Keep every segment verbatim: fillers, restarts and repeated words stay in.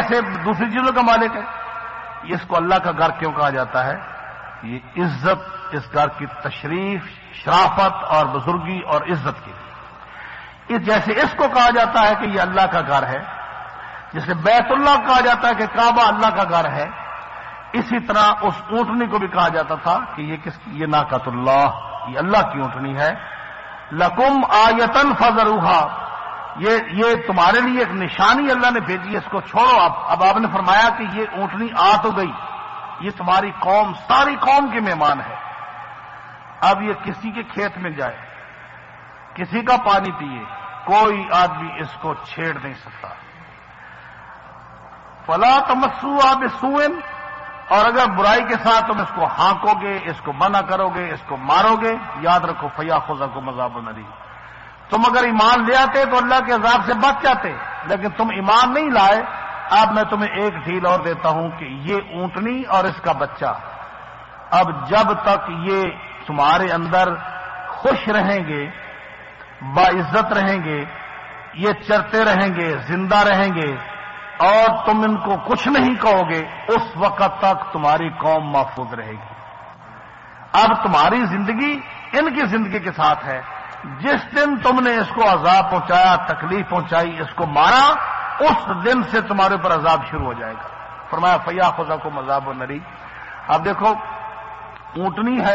جیسے دوسری چیزوں کا مالک ہے. اس کو اللہ کا گھر کیوں کہا جاتا ہے؟ یہ عزت، اس گھر کی تشریف، شرافت اور بزرگی اور عزت کے لیے. اس جیسے اس کو کہا جاتا ہے کہ یہ اللہ کا گھر ہے، جسے بیت اللہ کہا جاتا ہے کہ کعبہ اللہ کا گھر ہے، اسی طرح اس اونٹنی کو بھی کہا جاتا تھا کہ یہ کس یہ ناقۃ اللہ، یہ اللہ کی اونٹنی ہے. لکم آیتن فذروہا، یہ یہ تمہارے لیے ایک نشانی اللہ نے بھیجی ہے، اس کو چھوڑو. اب اب آپ نے فرمایا کہ یہ اونٹنی آ تو گئی، یہ تمہاری قوم، ساری قوم کے مہمان ہے. اب یہ کسی کے کھیت میں جائے، کسی کا پانی پیے، کوئی آدمی اس کو چھیڑ نہیں سکتا. فلا تمسوها بسوء، اور اگر برائی کے ساتھ تم اس کو ہانکو گے، اس کو منع کرو گے، اس کو مارو گے، یاد رکھو فیاخذکم عذاب الیم. تم اگر ایمان لے آتے تو اللہ کے عذاب سے بچ جاتے، لیکن تم ایمان نہیں لائے. اب میں تمہیں ایک ڈھیل اور دیتا ہوں کہ یہ اونٹنی اور اس کا بچہ، اب جب تک یہ تمہارے اندر خوش رہیں گے، باعزت رہیں گے، یہ چرتے رہیں گے، زندہ رہیں گے، اور تم ان کو کچھ نہیں کہو گے، اس وقت تک تمہاری قوم محفوظ رہے گی. اب تمہاری زندگی ان کی زندگی کے ساتھ ہے. جس دن تم نے اس کو عذاب پہنچایا، تکلیف پہنچائی، اس کو مارا، اس دن سے تمہارے پر عذاب شروع ہو جائے گا. فرمایا فیاخذکم عذاب الیم. اب دیکھو، اونٹنی ہے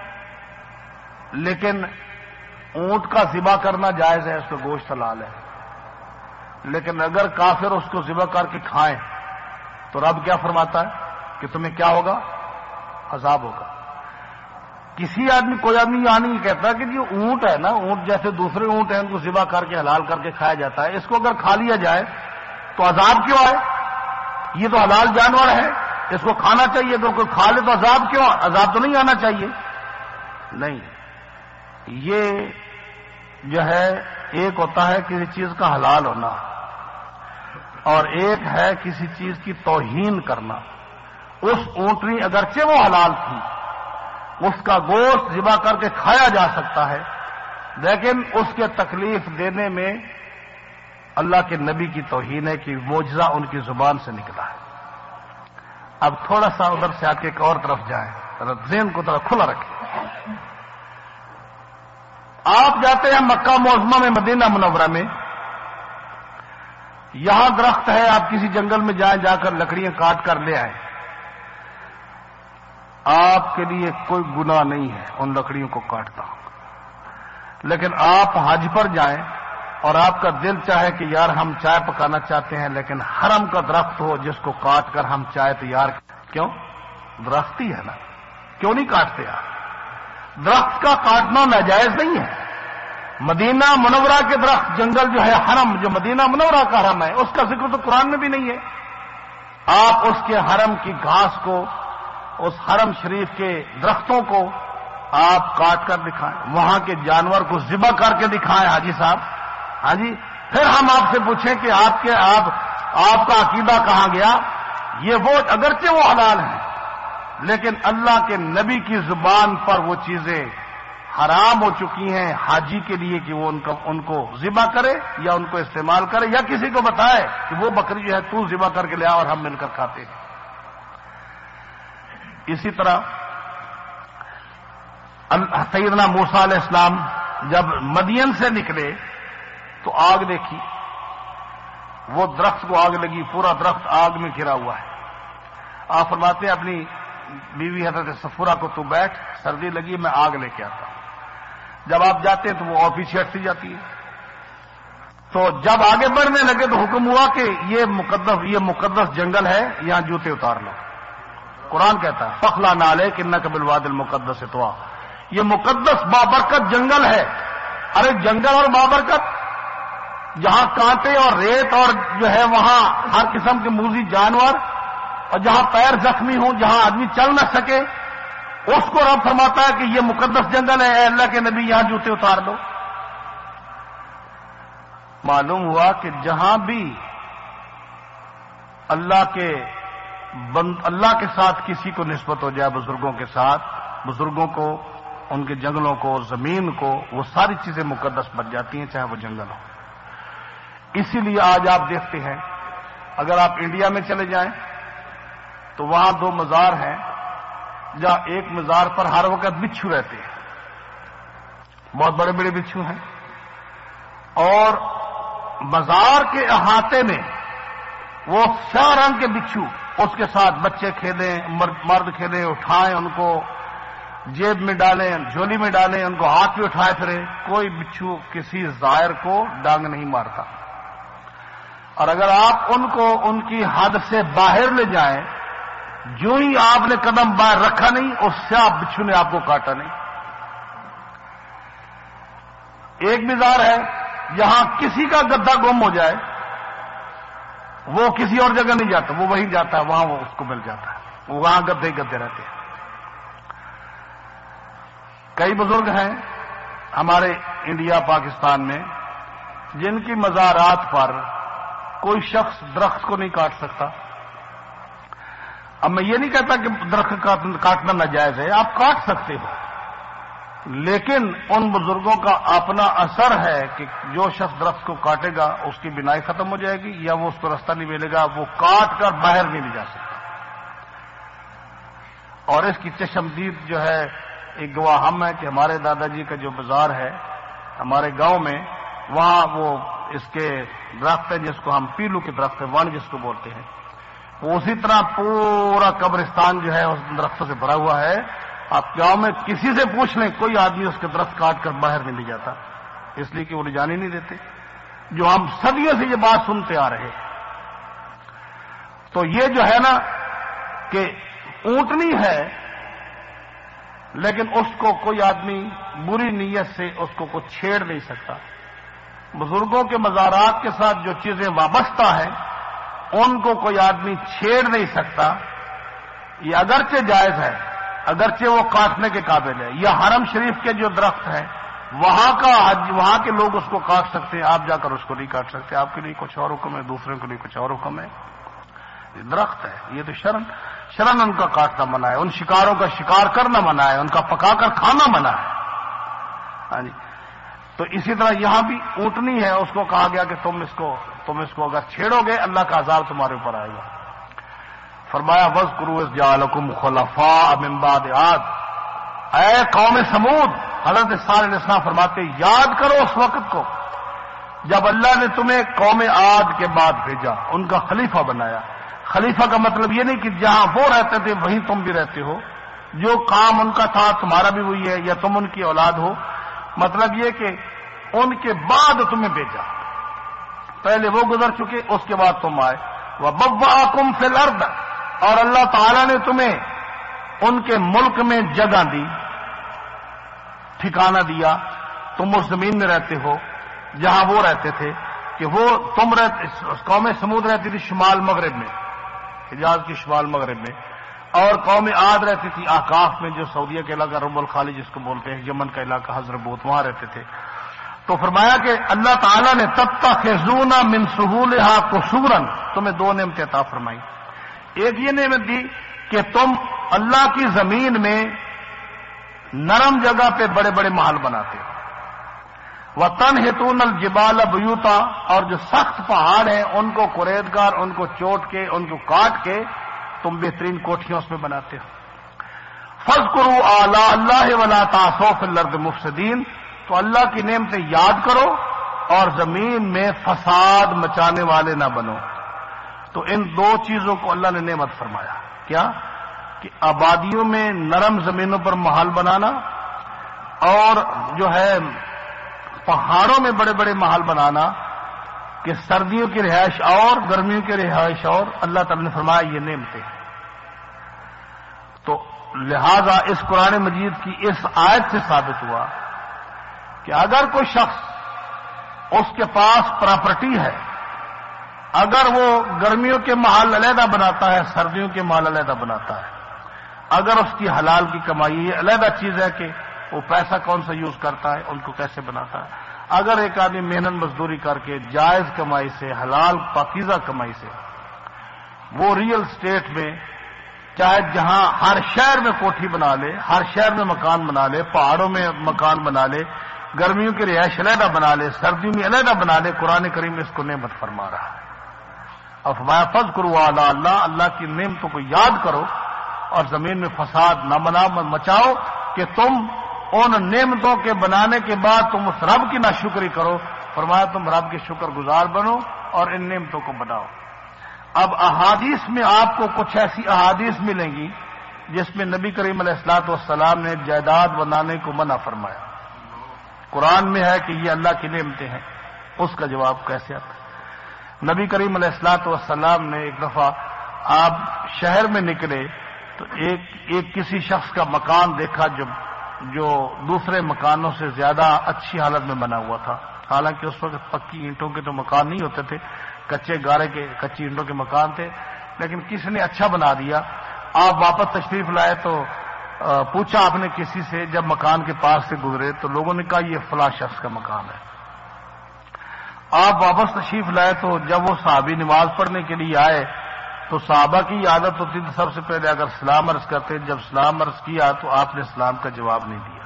لیکن اونٹ کا ذبح کرنا جائز ہے، اس کا گوشت حلال ہے. لیکن اگر کافر اس کو ذبح کر کے کھائیں تو رب کیا فرماتا ہے کہ تمہیں کیا ہوگا؟ عذاب ہوگا. کسی آدمی کوئی آدمی یہاں نہیں کہتا کہ جو اونٹ ہے نا، اونٹ جیسے دوسرے اونٹ ہیں ان کو ذبح کر کے حلال کر کے کھایا جاتا ہے، اس کو اگر کھا لیا جائے تو عذاب کیوں آئے؟ یہ تو حلال جانور ہے، اس کو کھانا چاہیے. اگر کوئی کھا لے تو عذاب کیوں؟ عذاب تو نہیں آنا چاہیے. نہیں، یہ جو ہے ایک ہوتا ہے کسی چیز کا حلال ہونا، اور ایک ہے کسی چیز کی توہین کرنا. اس اونٹنی اگرچہ وہ حلال تھی، اس کا گوشت ذبح کر کے کھایا جا سکتا ہے، لیکن اس کے تکلیف دینے میں اللہ کے نبی کی توہین ہے کہ معجزہ ان کی زبان سے نکلا ہے. اب تھوڑا سا ادھر سے آ کے ایک اور طرف جائیں، ذہن کو تھوڑا کھلا رکھیں. آپ جاتے ہیں مکہ معظمہ میں، مدینہ منورہ میں، یہاں درخت ہے، آپ کسی جنگل میں جائیں، جا کر لکڑیاں کاٹ کر لے آئیں، آپ کے لیے کوئی گناہ نہیں ہے ان لکڑیوں کو کاٹتا. لیکن آپ حج پر جائیں اور آپ کا دل چاہے کہ یار ہم چائے پکانا چاہتے ہیں، لیکن حرم کا درخت ہو جس کو کاٹ کر ہم چائے تیار، کیوں؟ درخت ہی ہے نا، کیوں نہیں کاٹتے آپ؟ درخت کا کاٹنا ناجائز نہیں ہے. مدینہ منورہ کے درخت، جنگل جو ہے، حرم جو مدینہ منورہ کا حرم ہے، اس کا ذکر تو قرآن میں بھی نہیں ہے. آپ اس کے حرم کی گھاس کو، اس حرم شریف کے درختوں کو آپ کاٹ کر دکھائیں، وہاں کے جانور کو ذبح کر کے دکھائیں حاجی صاحب. ہاں جی، پھر ہم آپ سے پوچھیں کہ آپ کے آپ آپ کا عقیدہ کہاں گیا؟ یہ وہ اگرچہ وہ حلال ہیں، لیکن اللہ کے نبی کی زبان پر وہ چیزیں حرام ہو چکی ہیں حاجی کے لیے کہ وہ ان کو ان کو ذبح کرے یا ان کو استعمال کرے، یا کسی کو بتائے کہ وہ بکری جو ہے تو ذبح کر کے لے آ اور ہم مل کر کھاتے ہیں. اسی طرح سیدنا موسیٰ علیہ السلام جب مدین سے نکلے تو آگ دیکھی، وہ درخت کو آگ لگی، پورا درخت آگ میں گھرا ہوا ہے. آپ فرماتے ہیں اپنی بیوی حضرت صفورہ کو تو بیٹھ، سردی لگی میں آگ لے کے آتا ہوں. جب آپ جاتے ہیں تو وہ اور پیچھے ہٹتی جاتی ہے. تو جب آگے بڑھنے لگے تو حکم ہوا کہ یہ مقدس یہ مقدس جنگل ہے، یہاں جوتے اتار لو. قرآن کہتا ہے فخلا نالے کنک بالواد المقدس طوا، یہ مقدس بابرکت جنگل ہے. ارے جنگل اور بابرکت، جہاں کانٹے اور ریت اور جو ہے وہاں ہر قسم کے موذی جانور، اور جہاں پیر زخمی ہوں، جہاں آدمی چل نہ سکے، اس کو رب فرماتا ہے کہ یہ مقدس جنگل ہے، اے اللہ کے نبی یہاں جوتے اتار دو. معلوم ہوا کہ جہاں بھی اللہ کے بند اللہ کے ساتھ کسی کو نسبت ہو جائے، بزرگوں کے ساتھ، بزرگوں کو، ان کے جنگلوں کو، زمین کو، وہ ساری چیزیں مقدس بن جاتی ہیں، چاہے وہ جنگل ہو. اسی لیے آج آپ دیکھتے ہیں اگر آپ انڈیا میں چلے جائیں تو وہاں دو مزار ہیں جہاں ایک مزار پر ہر وقت بچھو رہتے ہیں، بہت بڑے بڑے بچھو ہیں، اور مزار کے احاطے میں وہ سیاہ رنگ کے بچھو، اس کے ساتھ بچے کھیلیں، مرد کھیلیں، اٹھائیں ان کو، جیب میں ڈالیں، جھولی میں ڈالیں، ان کو ہاتھ میں اٹھائے پھرے، کوئی بچھو کسی زائر کو ڈانگ نہیں مارتا۔ اور اگر آپ ان کو ان کی حد سے باہر لے جائیں، جو ہی آپ نے قدم باہر رکھا نہیں، اس سیاہ بچھو نے آپ کو کاٹا نہیں۔ ایک مزار ہے جہاں کسی کا گدھا گم ہو جائے وہ کسی اور جگہ نہیں جاتا، وہ وہیں جاتا ہے، وہاں وہ اس کو مل جاتا ہے، وہاں گدھے گدھے رہتے ہیں۔ کئی بزرگ ہیں ہمارے انڈیا پاکستان میں جن کی مزارات پر کوئی شخص درخت کو نہیں کاٹ سکتا۔ اب میں یہ نہیں کہتا کہ درخت کاٹنا ناجائز ہے، آپ کاٹ سکتے ہو، لیکن ان بزرگوں کا اپنا اثر ہے کہ جو شخص درخت کو کاٹے گا اس کی بینائی ختم ہو جائے گی، یا وہ اس کو راستہ نہیں ملے گا، وہ کاٹ کر باہر نہیں لے جا سکتا۔ اور اس کی چشمدید جو ہے ایک گواہ ہم ہے کہ ہمارے دادا جی کا جو بازار ہے ہمارے گاؤں میں، وہاں وہ اس کے درخت ہے جس کو ہم پیلو کے درخت ہے، ون جس کو بولتے ہیں، وہ اسی طرح پورا قبرستان جو ہے اس درختوں سے بھرا ہوا ہے۔ آپ گاؤں میں کسی سے پوچھ لیں، کوئی آدمی اس کے درخت کاٹ کر باہر نہیں لے جاتا، اس لیے کہ وہ لے جانے نہیں دیتے۔ جو ہم صدیوں سے یہ بات سنتے آ رہے، تو یہ جو ہے نا کہ اونٹنی ہے، لیکن اس کو کوئی آدمی بری نیت سے اس کو کوئی چھیڑ نہیں سکتا۔ بزرگوں کے مزارات کے ساتھ جو چیزیں وابستہ ہیں ان کو کوئی آدمی چھیڑ نہیں سکتا۔ یہ اگرچہ جائز ہے، اگرچہ وہ کاٹنے کے قابل ہے۔ یہ حرم شریف کے جو درخت ہیں وہاں کا وہاں کے لوگ اس کو کاٹ سکتے ہیں، آپ جا کر اس کو نہیں کاٹ سکتے، آپ کے لیے کچھ اور حکم ہے، دوسرے کے لیے کچھ اور حکم ہے۔ یہ درخت ہے، یہ تو شرن شرن ان کا کاٹنا منع ہے، ان شکاروں کا شکار کرنا منع ہے، ان کا پکا کر کھانا منع ہے۔ ہاں جی، تو اسی طرح یہاں بھی اونٹنی ہے، اس کو کہا گیا کہ تم اس کو تم اس کو اگر چھیڑو گے اللہ کا عذاب تمہارے اوپر آئے گا۔ فرمایا وَاذْكُرُوا إِذْ جَعَلَكُمْ خُلَفَاءَ مِنْ بَعْدِ عَادٍ، اے قوم سمود، حضرت صالح علیہ السلام فرماتے یاد کرو اس وقت کو جب اللہ نے تمہیں قوم عاد کے بعد بھیجا، ان کا خلیفہ بنایا۔ خلیفہ کا مطلب یہ نہیں کہ جہاں وہ رہتے تھے وہیں تم بھی رہتے ہو، جو کام ان کا تھا تمہارا بھی وہی ہے، یا تم ان کی اولاد ہو۔ مطلب یہ کہ ان کے بعد تمہیں بھیجا، پہلے وہ گزر چکے، اس کے بعد تم آئے۔ وَبَوَّأَكُمْ فِي الْأَرْضِ، اور اللہ تعالیٰ نے تمہیں ان کے ملک میں جگہ دی، ٹھکانہ دیا، تم اس زمین میں رہتے ہو جہاں وہ رہتے تھے، کہ وہ تم رہتے قوم سمود رہتی تھی شمال مغرب میں، حجاز کی شمال مغرب میں، اور قوم عاد رہتی تھی احقاف میں، جو سعودیہ کے علاقہ رب الخالی جس کو بولتے ہیں، یمن کا علاقہ حضربوت، وہاں رہتے تھے۔ تو فرمایا کہ اللہ تعالیٰ نے تتخذون من سہولہا قصورا، تمہیں دو نعمتیں عطا فرمائی۔ ایک یہ نعمت دی کہ تم اللہ کی زمین میں نرم جگہ پہ بڑے بڑے محل بناتے ہو، وَتَنْحِتُونَ الْجِبَالَ بُيُوتًا، اور جو سخت پہاڑ ہیں ان کو قرید کر، ان کو چوٹ کے، ان کو کاٹ کے تم بہترین کوٹھیاں اس میں بناتے ہو۔ فَاذْكُرُوا آلَاءَ اللَّهِ وَلَا تَعْثَوْا فِي الْأَرْضِ مُفْسِدِينَ، تو اللہ کی نعمتیں یاد کرو اور زمین میں فساد مچانے والے نہ بنو۔ تو ان دو چیزوں کو اللہ نے نعمت فرمایا، کیا کہ آبادیوں میں نرم زمینوں پر محل بنانا، اور جو ہے پہاڑوں میں بڑے بڑے محل بنانا، کہ سردیوں کی رہائش اور گرمیوں کی رہائش اور، اللہ تعالی نے فرمایا یہ نعمتیں۔ تو لہذا اس قرآن مجید کی اس آیت سے ثابت ہوا کہ اگر کوئی شخص اس کے پاس پراپرٹی ہے، اگر وہ گرمیوں کے محل علیحدہ بناتا ہے، سردیوں کے محل علیحدہ بناتا ہے، اگر اس کی حلال کی کمائی، یہ علیحدہ چیز ہے کہ وہ پیسہ کون سا یوز کرتا ہے، ان کو کیسے بناتا ہے۔ اگر ایک آدمی محنت مزدوری کر کے جائز کمائی سے، حلال پاکیزہ کمائی سے، وہ ریئل اسٹیٹ میں چاہے جہاں ہر شہر میں کوٹھی بنا لے، ہر شہر میں مکان بنا لے، پہاڑوں میں مکان بنا لے، گرمیوں کی رہائش علیحدہ بنا لے، سردیوں میں علیحدہ بنا لے، قرآن کریم اس کو نعمت فرما رہا ہے۔ اور فرمایا فذکروا آلاء اللہ، اللہ کی نعمتوں کو یاد کرو اور زمین میں فساد نہ بناؤ مچاؤ کہ تم ان نعمتوں کے بنانے کے بعد تم اس رب کی ناشکری کرو. فرمایا تم رب کے شکر گزار بنو اور ان نعمتوں کو بناؤ. اب احادیث میں آپ کو کچھ ایسی احادیث ملیں گی جس میں نبی کریم علیہ الصلوۃ والسلام نے جائیداد بنانے کو منع فرمایا. قرآن میں ہے کہ یہ اللہ کی نعمتیں ہیں، اس کا جواب کیسے آتا ہے؟ نبی کریم علیہ الصلوۃ والسلام نے ایک دفعہ آپ شہر میں نکلے تو ایک ایک کسی شخص کا مکان دیکھا جو جو دوسرے مکانوں سے زیادہ اچھی حالت میں بنا ہوا تھا. حالانکہ اس وقت پکی اینٹوں کے تو مکان نہیں ہوتے تھے، کچے گارے کے کچی اینٹوں کے مکان تھے، لیکن کسی نے اچھا بنا دیا. آپ واپس تشریف لائے تو پوچھا آپ نے کسی سے، جب مکان کے پاس سے گزرے تو لوگوں نے کہا یہ فلاں شخص کا مکان ہے. آپ واپس تشریف لائے تو جب وہ صحابی نماز پڑھنے کے لیے آئے تو صحابہ کی عادت ہوتی تھی سب سے پہلے اگر سلام عرض کرتے، جب سلام عرض کیا تو آپ نے سلام کا جواب نہیں دیا.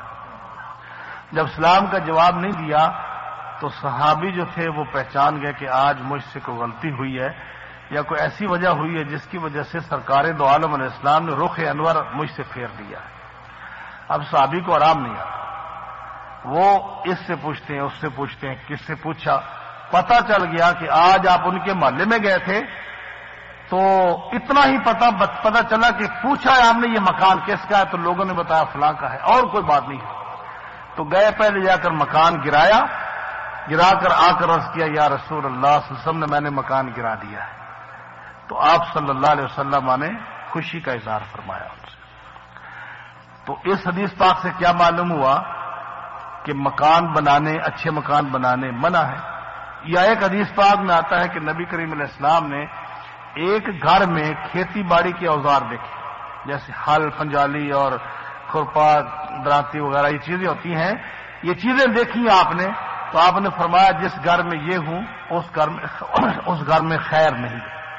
جب سلام کا جواب نہیں دیا تو صحابی جو تھے وہ پہچان گئے کہ آج مجھ سے کوئی غلطی ہوئی ہے یا کوئی ایسی وجہ ہوئی ہے جس کی وجہ سے سرکار دو عالم علیہ السلام نے رخ انور مجھ سے پھیر دیا ہے. اب صحابی کو آرام نہیں آتا، وہ اس سے پوچھتے ہیں اس سے پوچھتے ہیں، کس سے پوچھا، پتہ چل گیا کہ آج آپ ان کے محلے میں گئے تھے تو اتنا ہی پتہ پتہ چلا کہ پوچھا ہے آپ نے یہ مکان کس کا ہے تو لوگوں نے بتایا فلاں کا ہے اور کوئی بات نہیں ہے. تو گئے پہلے جا کر مکان گرایا، گرا کر آ کر عرض کیا یا رسول اللہ صلی اللہ علیہ وسلم نے میں نے مکان گرا دیا ہے. تو آپ صلی اللہ علیہ وسلم نے خوشی کا اظہار فرمایا ان سے. تو اس حدیث پاک سے کیا معلوم ہوا کہ مکان بنانے، اچھے مکان بنانے منع ہے. یا ایک حدیث پاک میں آتا ہے کہ نبی کریم علیہ السلام نے ایک گھر میں کھیتی باڑی کے اوزار دیکھے، جیسے ہل، پنجالی اور کھرپا، دراتی وغیرہ یہ چیزیں ہوتی ہیں. یہ چیزیں دیکھی آپ نے تو آپ نے فرمایا جس گھر میں یہ ہوں اس گھر میں اس گھر میں خیر نہیں.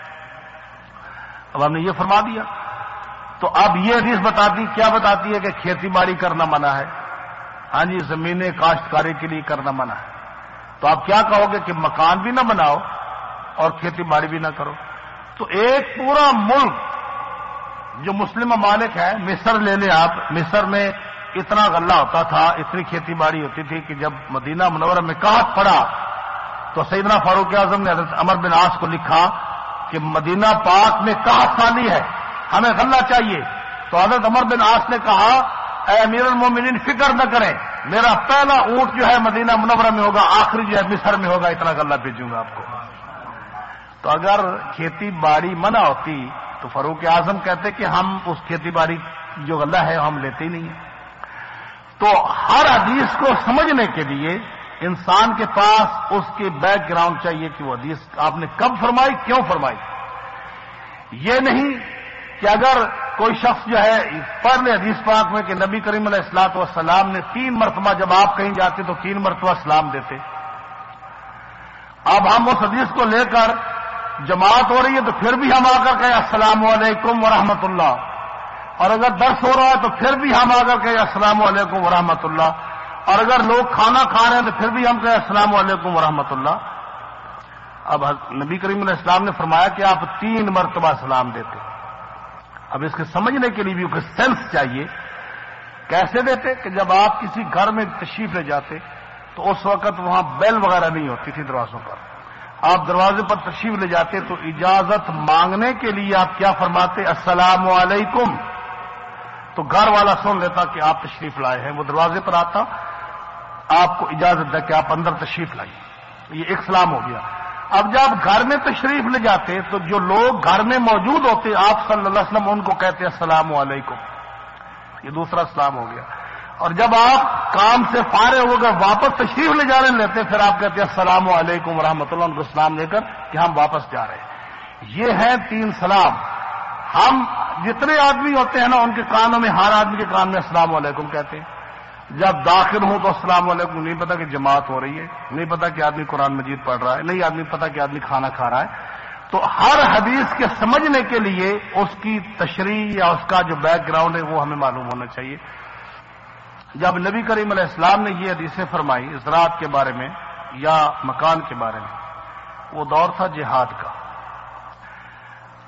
اب ہم نے یہ فرما دیا تو اب یہ حدیث بتاتی کیا بتاتی ہے کہ کھیتی باڑی کرنا منع ہے. ہاں جی، زمینیں کاشتکاری کے لیے کرنا منع ہے. تو آپ کیا کہو گے کہ مکان بھی نہ بناؤ اور کھیتی باڑی بھی نہ کرو. تو ایک پورا ملک جو مسلم ممالک ہے، مصر لے لیں آپ، مصر میں اتنا غلہ ہوتا تھا، اتنی کھیتی باڑی ہوتی تھی کہ جب مدینہ منورہ میں قحط پڑا تو سیدنا فاروق اعظم نے حضرت عمر بن عاص کو لکھا کہ مدینہ پاک میں قحط سالی ہے، ہمیں غلہ چاہیے. تو حضرت عمر بن عاص نے کہا اے امیر المومنین فکر نہ کریں، میرا پہلا اونٹ جو ہے مدینہ منورہ میں ہوگا، آخری جو ہے مصر میں ہوگا، اتنا غلہ بھیجوں گا آپ کو. تو اگر کھیتی باڑی منع ہوتی تو فاروق اعظم کہتے کہ ہم اس کھیتی باڑی جو غلہ ہے ہم لیتے ہی نہیں ہیں. تو ہر حدیث کو سمجھنے کے لیے انسان کے پاس اس کے بیک گراؤنڈ چاہیے کہ وہ حدیث آپ نے کب فرمائی، کیوں فرمائی. یہ نہیں کہ اگر کوئی شخص جو ہے پڑھ لے حدیث پاک میں کہ نبی کریم علیہ الصلوۃ والسلام نے تین مرتبہ جب آپ کہیں جاتے تو تین مرتبہ سلام دیتے. اب ہم اس حدیث کو لے کر جماعت ہو رہی ہے تو پھر بھی ہم آ کر کہیں السلام علیکم ورحمۃ اللہ، اور اگر درس ہو رہا ہے تو پھر بھی ہم آ کر کہیں السلام علیکم ورحمۃ اللہ، اور اگر لوگ کھانا کھا رہے ہیں تو پھر بھی ہم کہیں السلام علیکم ورحمۃ اللہ. اب نبی کریم علیہ السلام نے فرمایا کہ آپ تین مرتبہ سلام دیتے. اب اس کے سمجھنے کے لیے بھی کوئی سینس چاہیے. کیسے دیتے کہ جب آپ کسی گھر میں تشریف لے جاتے تو اس وقت وہاں بیل وغیرہ نہیں ہوتی تھی دروازوں پر، آپ دروازے پر تشریف لے جاتے تو اجازت مانگنے کے لیے آپ کیا فرماتے السلام علیکم. تو گھر والا سن لیتا کہ آپ تشریف لائے ہیں، وہ دروازے پر آتا، آپ کو اجازت دے کہ آپ اندر تشریف لائیے. یہ ایک سلام ہو گیا. اب جب گھر میں تشریف لے جاتے تو جو لوگ گھر میں موجود ہوتے آپ صلی اللہ علیہ وسلم ان کو کہتے السلام علیکم. یہ دوسرا سلام ہو گیا. اور جب آپ کام سے فارغ ہو کر واپس تشریف لے جانے لیتے پھر آپ کہتے ہیں السلام علیکم ورحمۃ اللہ، ان کو سلام دے کر کہ ہم واپس جا رہے ہیں. یہ ہیں تین سلام. ہم جتنے آدمی ہوتے ہیں نا ان کے کانوں میں، ہر آدمی کے کان میں السلام علیکم کہتے ہیں. جب داخل ہوں تو السلام علیکم، نہیں پتا کہ جماعت ہو رہی ہے، نہیں پتا کہ آدمی قرآن مجید پڑھ رہا ہے، نہیں آدمی پتا کہ آدمی کھانا کھا رہا ہے. تو ہر حدیث کے سمجھنے کے لیے اس کی تشریح یا اس کا جو بیک گراؤنڈ ہے وہ ہمیں معلوم ہونا چاہیے. جب نبی کریم علیہ السلام نے یہ حدیثیں فرمائی زراعت کے بارے میں یا مکان کے بارے میں، وہ دور تھا جہاد کا.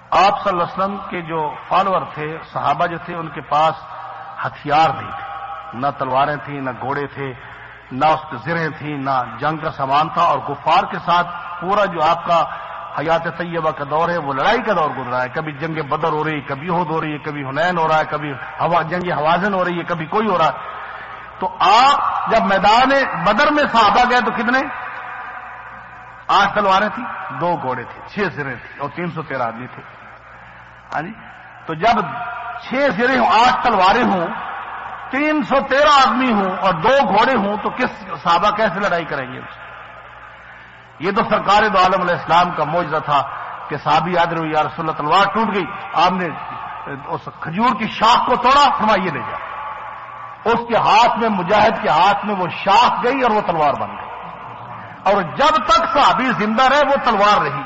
آپ صلی اللہ علیہ وسلم کے جو فالوور تھے، صحابہ جو تھے، ان کے پاس ہتھیار نہیں تھے، نہ تلواریں تھیں، نہ گھوڑے تھے، نہ اس کی زرہیں تھیں، نہ جنگ کا سامان تھا، اور کفار کے ساتھ پورا جو آپ کا حیات طیبہ کا دور ہے وہ لڑائی کا دور گزرا ہے. کبھی جنگ بدر ہو رہی ہے، کبھی احد ہو رہی ہے، کبھی حنین ہو رہا ہے، کبھی جنگ حوازن ہو رہی ہے، کبھی کوئی ہو رہا ہے. تو آپ جب میدان بدر میں صحابہ گئے تو کتنے؟ آٹھ تلواریں تھیں، دو گھوڑے تھے، چھ سریں تھیں اور تین سو تیرہ آدمی تھے. ہاں جی. تو جب چھ سریں ہوں، آٹھ تلواریں ہوں، تین سو تیرہ آدمی ہوں اور دو گھوڑے ہوں تو کس صحابہ کیسے لڑائی کریں گے؟ یہ تو سرکار دو عالم علیہ السلام کا معجزہ تھا کہ صحابی یاد رہے یا رسول اللہ تلوار ٹوٹ گئی، آپ نے اس کھجور کی شاخ کو توڑا، فرمائیے لے جا. اس کے ہاتھ میں، مجاہد کے ہاتھ میں وہ شاخ گئی اور وہ تلوار بن گئی، اور جب تک صحابی زندہ رہے وہ تلوار رہی.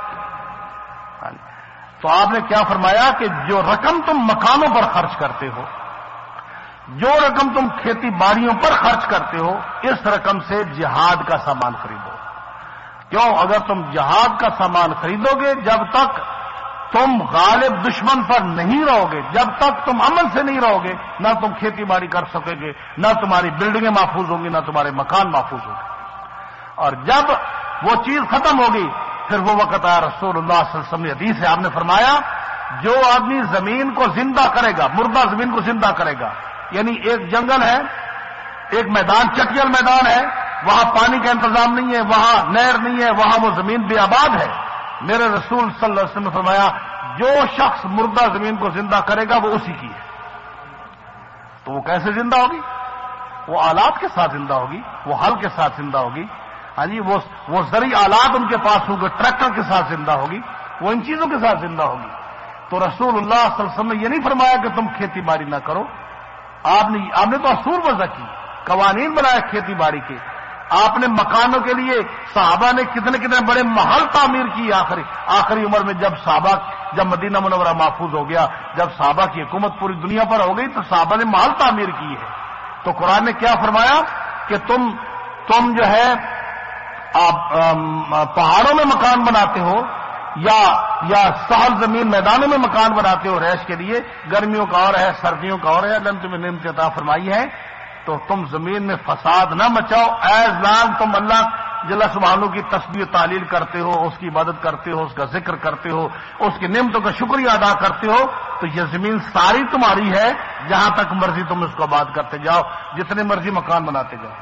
تو آپ نے کیا فرمایا کہ جو رقم تم مکانوں پر خرچ کرتے ہو، جو رقم تم کھیتی باڑیوں پر خرچ کرتے ہو، اس رقم سے جہاد کا سامان خریدو. کیوں؟ اگر تم جہاد کا سامان خریدو گے، جب تک تم غالب دشمن پر نہیں رہو گے، جب تک تم امن سے نہیں رہو گے، نہ تم کھیتی باڑی کر سکو گے، نہ تمہاری بلڈنگیں محفوظ ہوں گی، نہ تمہارے مکان محفوظ ہوں گے. اور جب وہ چیز ختم ہوگی پھر وہ وقت آیا. رسول اللہ صلی اللہ علیہ وسلم نے حدیث ہے، آپ نے فرمایا جو آدمی زمین کو زندہ کرے گا، مردہ زمین کو زندہ کرے گا، یعنی ایک جنگل ہے، ایک میدان، چٹیل میدان ہے، وہاں پانی کا انتظام نہیں ہے، وہاں نہر نہیں ہے، وہاں وہ زمین بے آباد ہے. میرے رسول صلی اللہ علیہ وسلم نے فرمایا جو شخص مردہ زمین کو زندہ کرے گا وہ اسی کی ہے. تو وہ کیسے زندہ ہوگی؟ وہ آلات کے ساتھ زندہ ہوگی، وہ ہل کے ساتھ زندہ ہوگی. ہاں جی. وہ وہ زرعی آلات ان کے پاس ہوں گے، ٹریکٹر کے ساتھ زندہ ہوگی، وہ ان چیزوں کے ساتھ زندہ ہوگی. تو رسول اللہ صلی اللہ علیہ وسلم نے یہ نہیں فرمایا کہ تم کھیتی باڑی نہ کرو. آپ نے آپ نے تو اصول وضع کی، قوانین بنائے کھیتی باڑی کے. آپ نے مکانوں کے لیے صحابہ نے کتنے کتنے بڑے محل تعمیر کی. آخری آخری عمر میں جب صحابہ جب مدینہ منورہ محفوظ ہو گیا، جب صحابہ کی حکومت پوری دنیا پر ہو گئی تو صحابہ نے محل تعمیر کی ہے. تو قرآن نے کیا فرمایا کہ تم تم جو ہے آپ پہاڑوں میں مکان بناتے ہو یا یا سہل زمین میدانوں میں مکان بناتے ہو رہائش کے لیے، گرمیوں کا اور ہے، سردیوں کا اور ہے، اللہ نے تمہیں نعمت عطا فرمائی ہے، تو تم زمین میں فساد نہ مچاؤ. ایز لانگ تم اللہ جل سبحانہ کی تسبیح و تعلیل کرتے ہو، اس کی عبادت کرتے ہو، اس کا ذکر کرتے ہو، اس کی نعمتوں کا شکریہ ادا کرتے ہو، تو یہ زمین ساری تمہاری ہے. جہاں تک مرضی تم اس کو آباد کرتے جاؤ، جتنے مرضی مکان بناتے جاؤ.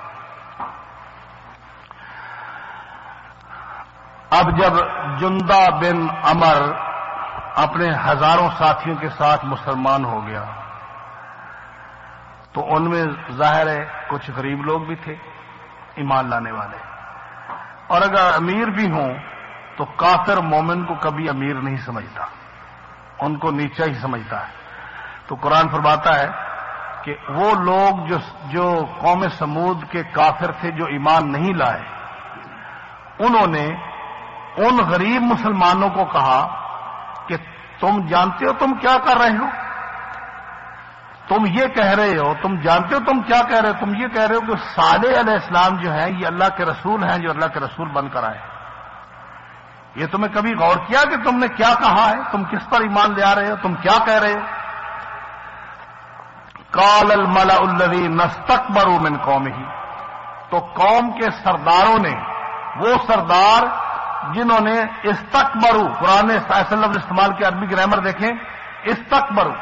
اب جب جندہ بن عمر اپنے ہزاروں ساتھیوں کے ساتھ مسلمان ہو گیا تو ان میں ظاہر ہے کچھ غریب لوگ بھی تھے ایمان لانے والے، اور اگر امیر بھی ہوں تو کافر مومن کو کبھی امیر نہیں سمجھتا، ان کو نیچا ہی سمجھتا ہے. تو قرآن فرماتا ہے کہ وہ لوگ جو جو قوم سمود کے کافر تھے، جو ایمان نہیں لائے، انہوں نے ان غریب مسلمانوں کو کہا کہ تم جانتے ہو تم کیا کر رہے ہو؟ تم یہ کہہ رہے ہو، تم جانتے ہو تم کیا کہہ رہے ہو؟ تم یہ کہہ رہے ہو کہ صالح علیہ السلام جو ہیں یہ اللہ کے رسول ہیں، جو اللہ کے رسول بن کر آئے. یہ تمہیں کبھی غور کیا کہ تم نے کیا کہا ہے؟ تم کس پر ایمان لے آ رہے ہو؟ تم کیا کہہ رہے ہو؟ قال الملأ الذین استکبروا من قومہ، تو قوم کے سرداروں نے، وہ سردار جنہوں نے استکبروا، قرآن نے ایسا لفظ استعمال کیا، عربی گرامر دیکھیں، استکبروا.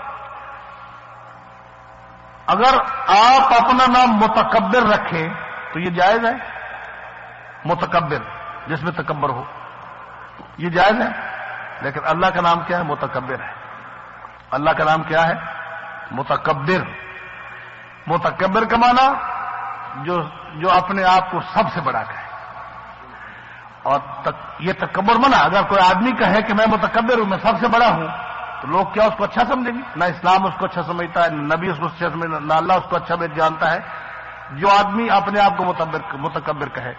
اگر آپ اپنا نام متکبر رکھیں تو یہ جائز ہے؟ متکبر جس میں تکبر ہو یہ جائز ہے. لیکن اللہ کا نام کیا ہے؟ متکبر ہے. اللہ کا نام کیا ہے؟ متکبر. متکبر کا معنی جو جو اپنے آپ کو سب سے بڑا کہے. اور تک یہ تکبر منع. اگر کوئی آدمی کہے کہ میں متکبر ہوں، میں سب سے بڑا ہوں، تو لوگ کیا اس کو اچھا سمجھیں گے؟ نہ اسلام اس کو اچھا سمجھتا ہے، نہ نبی اس کو اچھا سمجھتا ہے، نہ اللہ اس کو اچھا جانتا ہے جو آدمی اپنے آپ کو متکبر کہے.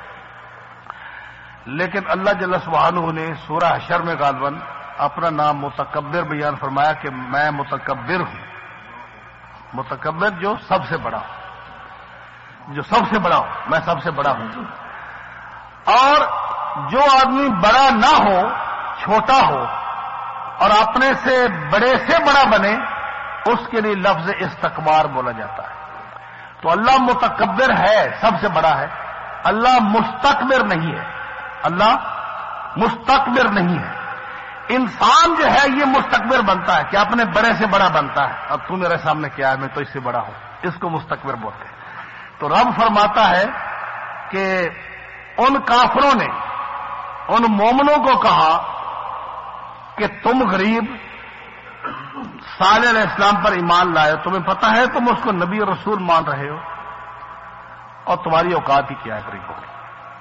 لیکن اللہ جل سبحانہ نے سورہ حشر میں غالباً اپنا نام متکبر بیان فرمایا کہ میں متکبر ہوں. متکبر جو سب سے بڑا ہوں، جو سب سے بڑا ہوں، میں سب سے بڑا ہوں. اور جو آدمی بڑا نہ ہو، چھوٹا ہو اور اپنے سے بڑے سے بڑا بنے اس کے لیے لفظ استکبار بولا جاتا ہے. تو اللہ متکبر ہے، سب سے بڑا ہے. اللہ مستکبر نہیں ہے. اللہ مستکبر نہیں ہے. انسان جو ہے یہ مستکبر بنتا ہے کہ اپنے بڑے سے بڑا بنتا ہے. اب تو میرے سامنے کیا ہے، میں تو اس سے بڑا ہوں. اس کو مستکبر بولتے ہیں. تو رب فرماتا ہے کہ ان کافروں نے ان مومنوں کو کہا کہ تم غریب صالح علیہ السلام پر ایمان لائے، تمہیں پتہ ہے تم اس کو نبی اور رسول مان رہے ہو، اور تمہاری اوقات ہی کیا ہے غریبوں کی.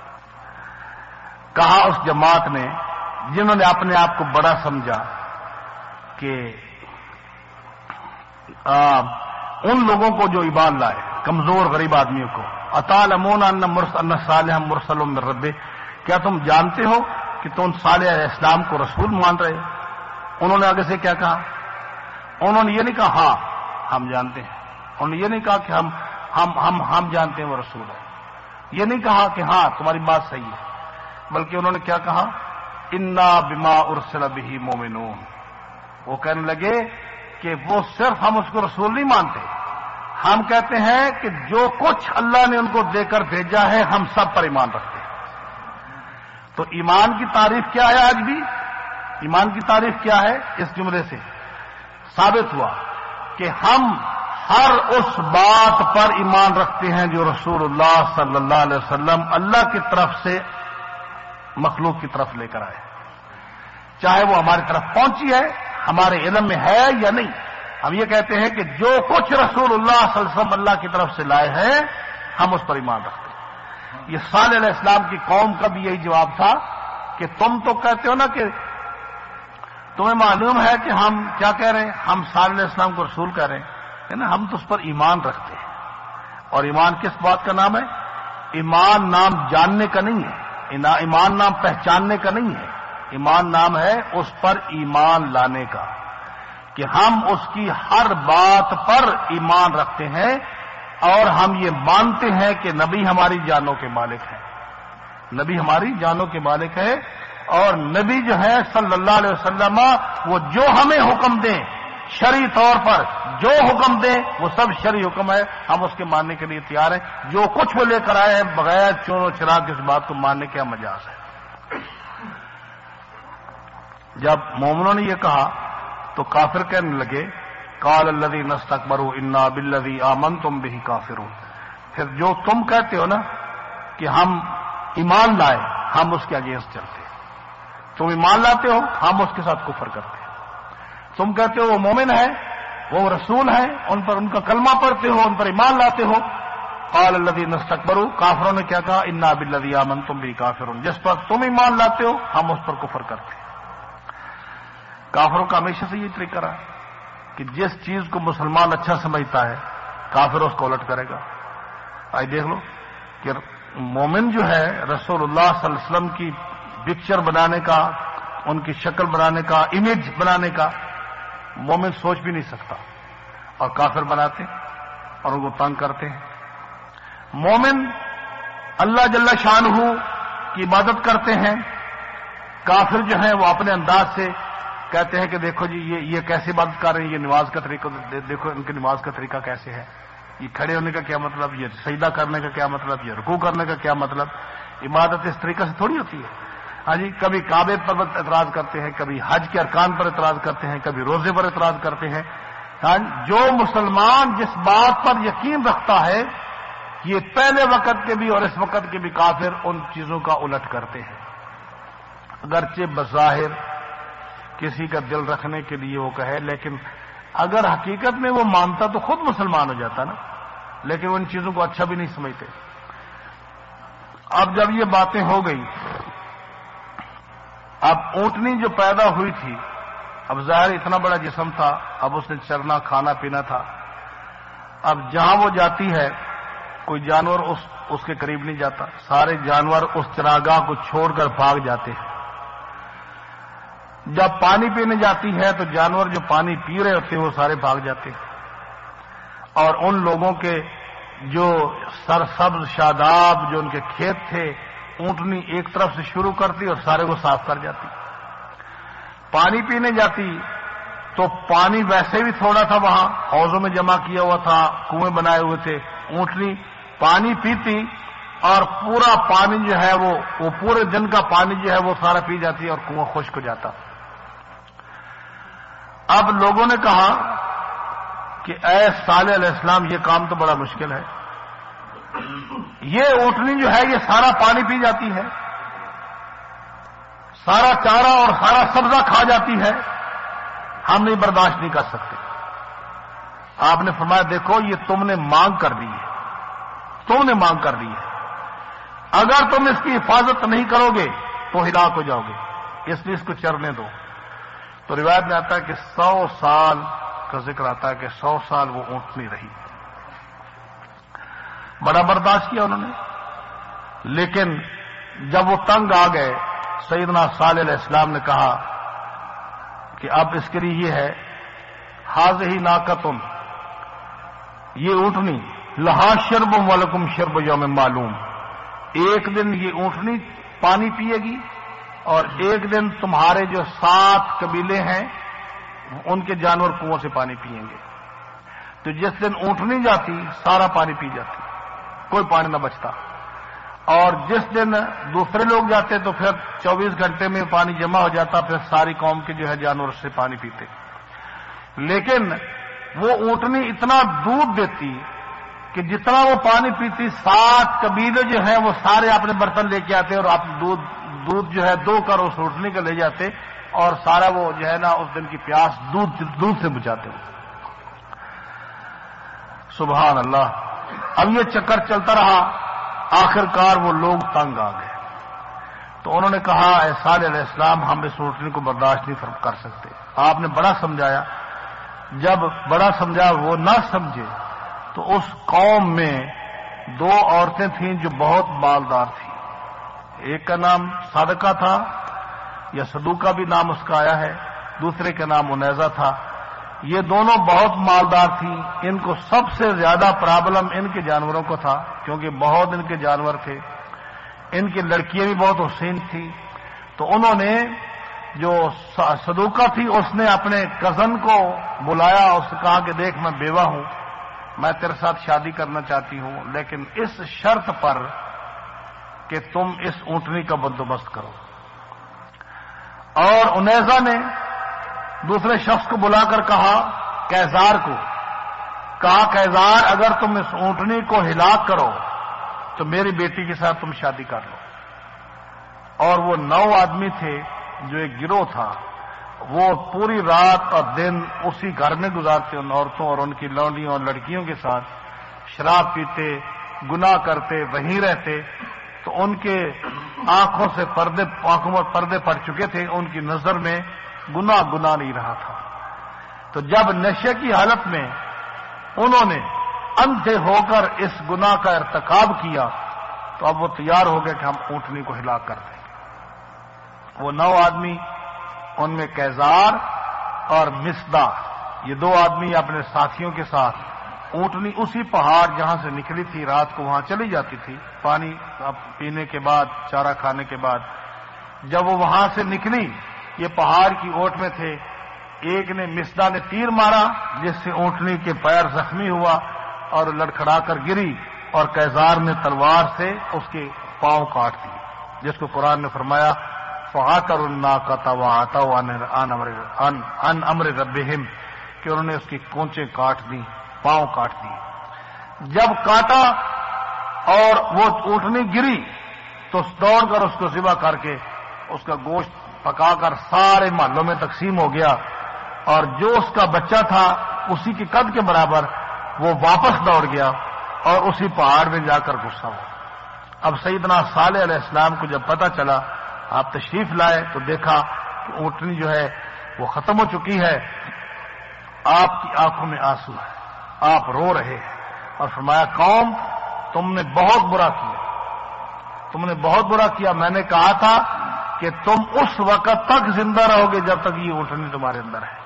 کہا اس جماعت نے جنہوں نے اپنے آپ کو بڑا سمجھا کہ آ, ان لوگوں کو جو ایمان لائے، کمزور غریب آدمیوں کو، اتعلمون ان مرسل صالح مرسل من رب، کیا تم جانتے ہو کہ تم صالح علیہ السلام کو رسول مان رہے ہو؟ انہوں نے آگے سے کیا کہا؟ انہوں نے یہ نہیں کہا ہاں ہم جانتے ہیں. انہوں نے یہ نہیں کہا کہ ہم ہم ہم ہم جانتے ہیں وہ رسول ہے. یہ نہیں کہا کہ ہاں تمہاری بات صحیح ہے، بلکہ انہوں نے کیا کہا؟ انا بما ارسل بہ مومنون. وہ کہنے لگے کہ وہ صرف ہم اس کو رسول نہیں مانتے، ہم کہتے ہیں کہ جو کچھ اللہ نے ان کو دے کر بھیجا ہے ہم سب پر ایمان رکھتے ہیں. تو ایمان کی تعریف کیا ہے؟ آج بھی ایمان کی تعریف کیا ہے؟ اس جملے سے ثابت ہوا کہ ہم ہر اس بات پر ایمان رکھتے ہیں جو رسول اللہ صلی اللہ علیہ وسلم اللہ کی طرف سے مخلوق کی طرف لے کر آئے، چاہے وہ ہماری طرف پہنچی ہے، ہمارے علم میں ہے یا نہیں. ہم یہ کہتے ہیں کہ جو کچھ رسول اللہ صلی اللہ علیہ وسلم اللہ کی طرف سے لائے ہیں ہم اس پر ایمان رکھتے ہیں. یہ صالح علیہ السلام کی قوم کا بھی یہی جواب تھا کہ تم تو کہتے ہو نا کہ تمہیں معلوم ہے کہ ہم کیا کہہ رہے ہیں، ہم صالح علیہ السلام کو رسول کہہ رہے ہیں نا، ہم تو اس پر ایمان رکھتے ہیں. اور ایمان کس بات کا نام ہے؟ ایمان نام جاننے کا نہیں ہے، ایمان نام پہچاننے کا نہیں ہے. ایمان نام ہے اس پر ایمان لانے کا، کہ ہم اس کی ہر بات پر ایمان رکھتے ہیں اور ہم یہ مانتے ہیں کہ نبی ہماری جانوں کے مالک ہیں. نبی ہماری جانوں کے مالک ہے، اور نبی جو ہے صلی اللہ علیہ وسلم وہ جو ہمیں حکم دیں شرعی طور پر، جو حکم دیں وہ سب شرعی حکم ہے، ہم اس کے ماننے کے لیے تیار ہیں. جو کچھ وہ لے کر آئے ہیں بغیر چور و چراغ اس بات کو ماننے کا مجاز ہے. جب مومنوں نے یہ کہا تو کافر کہنے لگے قال الذین استکبروا انا بالذی آمنتم بہ کافرون. پھر جو تم کہتے ہو نا کہ ہم ایمان لائے، ہم اس کے اگینسٹ چلتے ہیں. تم ایمان لاتے ہو، ہم اس کے ساتھ کفر کرتے ہیں. تم کہتے ہو وہ مومن ہے، وہ رسول ہے، ان پر ان کا کلمہ پڑھتے ہو، ان پر ایمان لاتے ہو. قال الذین استکبروا، کافروں نے کیا کہا؟ انا بالذی آمنتم بہ کافرون. جس پر تم ایمان لاتے ہو ہم اس پر کفر کرتے ہیں. کافروں کا ہمیشہ سے یہ طریقہ رہا کہ جس چیز کو مسلمان اچھا سمجھتا ہے کافر اس کو الٹ کرے گا. آج دیکھ لو کہ مومن جو ہے رسول اللہ صلی اللہ علیہ وسلم کی پکچر بنانے کا، ان کی شکل بنانے کا، امیج بنانے کا مومن سوچ بھی نہیں سکتا، اور کافر بناتے اور ان کو تنگ کرتے ہیں. مومن اللہ جل شانہ کی عبادت کرتے ہیں، کافر جو ہیں وہ اپنے انداز سے کہتے ہیں کہ دیکھو جی یہ یہ کیسے عبادت کر رہے ہیں، یہ نماز کا طریقہ دیکھو، ان کی نماز کا طریقہ کیسے ہے، یہ کھڑے ہونے کا کیا مطلب، یہ سجدہ کرنے کا کیا مطلب، یہ رکوع کرنے کا کیا مطلب. عبادت اس طریقہ سے تھوڑی ہوتی ہے. ہاں جی، کبھی کعبے پر اعتراض کرتے ہیں، کبھی حج کے ارکان پر اعتراض کرتے ہیں، کبھی روزے پر اعتراض کرتے ہیں. ہاں، جو مسلمان جس بات پر یقین رکھتا ہے، یہ پہلے وقت کے بھی اور اس وقت کے بھی کافر ان چیزوں کا الٹ کرتے ہیں. اگرچہ بظاہر کسی کا دل رکھنے کے لیے وہ کہے، لیکن اگر حقیقت میں وہ مانتا تو خود مسلمان ہو جاتا نا، لیکن وہ ان چیزوں کو اچھا بھی نہیں سمجھتے. اب جب یہ باتیں ہو گئی، اب اونٹنی جو پیدا ہوئی تھی، اب ظاہر اتنا بڑا جسم تھا، اب اس نے چرنا کھانا پینا تھا. اب جہاں وہ جاتی ہے کوئی جانور اس اس کے قریب نہیں جاتا، سارے جانور اس چراگاہ کو چھوڑ کر بھاگ جاتے ہیں. جب پانی پینے جاتی ہے تو جانور جو پانی پی رہے ہوتے ہیں وہ سارے بھاگ جاتے ہیں، اور ان لوگوں کے جو سرسبز شاداب جو ان کے کھیت تھے، اونٹنی ایک طرف سے شروع کرتی اور سارے کو صاف کر جاتی. پانی پینے جاتی تو پانی ویسے بھی تھوڑا تھا، وہاں حوضوں میں جمع کیا ہوا تھا، کنویں بنائے ہوئے تھے. اونٹنی پانی پیتی اور پورا پانی جو ہے وہ وہ پورے دن کا پانی جو ہے وہ سارا پی جاتی اور کنواں خشک ہو جاتا. اب لوگوں نے کہا کہ اے صالح علیہ السلام، یہ کام تو بڑا مشکل ہے، یہ اونٹنی جو ہے یہ سارا پانی پی جاتی ہے، سارا چارہ اور سارا سبزہ کھا جاتی ہے، ہم نہیں برداشت نہیں کر سکتے. آپ نے فرمایا دیکھو یہ تم نے مانگ کر لی ہے، تم نے مانگ کر لی ہے، اگر تم اس کی حفاظت نہیں کرو گے تو ہلاک ہو جاؤ گے، اس لیے اس کو چرنے دو. تو روایت میں آتا ہے کہ سو سال کا ذکر آتا ہے کہ سو سال وہ اونٹنی رہی. بڑا برداشت کیا انہوں نے، لیکن جب وہ تنگ آ گئے سیدنا صالح علیہ السلام نے کہا کہ اب اس کے لیے یہ ہے، حاذہ ناقۃ، یہ اونٹنی لہا شرب ولکم شرب یوم معلوم، ایک دن یہ اونٹنی پانی پیے گی اور ایک دن تمہارے جو سات قبیلے ہیں ان کے جانور کنویں سے پانی پیئیں گے. تو جس دن اونٹنی جاتی سارا پانی پی جاتی، کوئی پانی نہ بچتا، اور جس دن دوسرے لوگ جاتے تو پھر چوبیس گھنٹے میں پانی جمع ہو جاتا، پھر ساری قوم کے جو ہے جانور سے پانی پیتے. لیکن وہ اونٹنی اتنا دودھ دیتی کہ جتنا وہ پانی پیتی سات قبیلے جو ہیں وہ سارے اپنے برتن لے کے آتے اور آپ دودھ دودھ جو ہے دو کر اس اونٹنی کا لے جاتے اور سارا وہ جو ہے نا اس دن کی پیاس دودھ دودھ سے بجاتے ہو. سبحان اللہ. اب یہ چکر چلتا رہا، آخر کار وہ لوگ تنگ آ گئے. تو انہوں نے کہا اے صالح علیہ السلام، ہم اس اونٹنی کو برداشت نہیں کر سکتے. آپ نے بڑا سمجھایا، جب بڑا سمجھا وہ نہ سمجھے تو اس قوم میں دو عورتیں تھیں جو بہت مالدار تھیں. ایک کا نام صادقہ تھا یا صدوقہ بھی نام اس کا آیا ہے، دوسرے کا نام انیزہ تھا. یہ دونوں بہت مالدار تھیں. ان کو سب سے زیادہ پرابلم ان کے جانوروں کو تھا کیونکہ بہت ان کے جانور تھے. ان کی لڑکیاں بھی بہت حسین تھیں. تو انہوں نے جو صدوقہ تھی اس نے اپنے کزن کو بلایا، اس سے کہا کہ دیکھ میں بیوہ ہوں، میں تیرے ساتھ شادی کرنا چاہتی ہوں لیکن اس شرط پر کہ تم اس اونٹنی کا بندوبست کرو. اور انیزہ نے دوسرے شخص کو بلا کر کہا، قیزار کو کہا، قیزار اگر تم اس اونٹنی کو ہلاک کرو تو میری بیٹی کے ساتھ تم شادی کر لو. اور وہ نو آدمی تھے جو ایک گروہ تھا، وہ پوری رات اور دن اسی گھر میں گزارتے ان عورتوں اور ان کی لونڈیوں اور لڑکیوں کے ساتھ، شراب پیتے، گناہ کرتے، وہیں رہتے. تو ان کے آنکھوں سے پردے آنکھوں پر پردے پڑ چکے تھے، ان کی نظر میں گناہ گناہ نہیں رہا تھا. تو جب نشے کی حالت میں انہوں نے اندھے ہو کر اس گناہ کا ارتکاب کیا تو اب وہ تیار ہو گئے کہ ہم اونٹنی کو ہلاک کر دیں. وہ نو آدمی، ان میں قیزار اور مصدہ، یہ دو آدمی اپنے ساتھیوں کے ساتھ اونٹنی اسی پہاڑ جہاں سے نکلی تھی رات کو وہاں چلی جاتی تھی پانی پینے کے بعد، چارہ کھانے کے بعد. جب وہ وہاں سے نکلی یہ پہاڑ کی اوٹ میں تھے. ایک نے مصدہ نے تیر مارا جس سے اونٹنی کے پیر زخمی ہوا اور لڑکھڑا کر گری، اور قیزار نے تلوار سے اس کے پاؤں کاٹ دیے، جس کو قرآن نے فرمایا فَعَقَرُوا النَّاقَةَ وَعَتَوْا عَنْ أَمْرِ رَبِّهِمْ، کہ انہوں نے اس کی کونچیں کاٹ دی، پاؤں کاٹ دیے. جب کاٹا اور وہ اونٹنی گری تو دوڑ کر اس کو ذبح کر کے اس کا گوشت پکا کر سارے محلوں میں تقسیم ہو گیا، اور جو اس کا بچہ تھا اسی کے قد کے برابر وہ واپس دوڑ گیا اور اسی پہاڑ میں جا کر غصہ ہوا. اب سیدنا صالح علیہ السلام کو جب پتہ چلا، آپ تشریف لائے تو دیکھا کہ اونٹنی جو ہے وہ ختم ہو چکی ہے. آپ کی آنکھوں میں آنسو ہے، آپ رو رہے ہیں، اور فرمایا قوم تم نے بہت برا کیا، تم نے بہت برا کیا. میں نے کہا تھا کہ تم اس وقت تک زندہ رہو گے جب تک یہ اونٹنی تمہارے اندر ہے.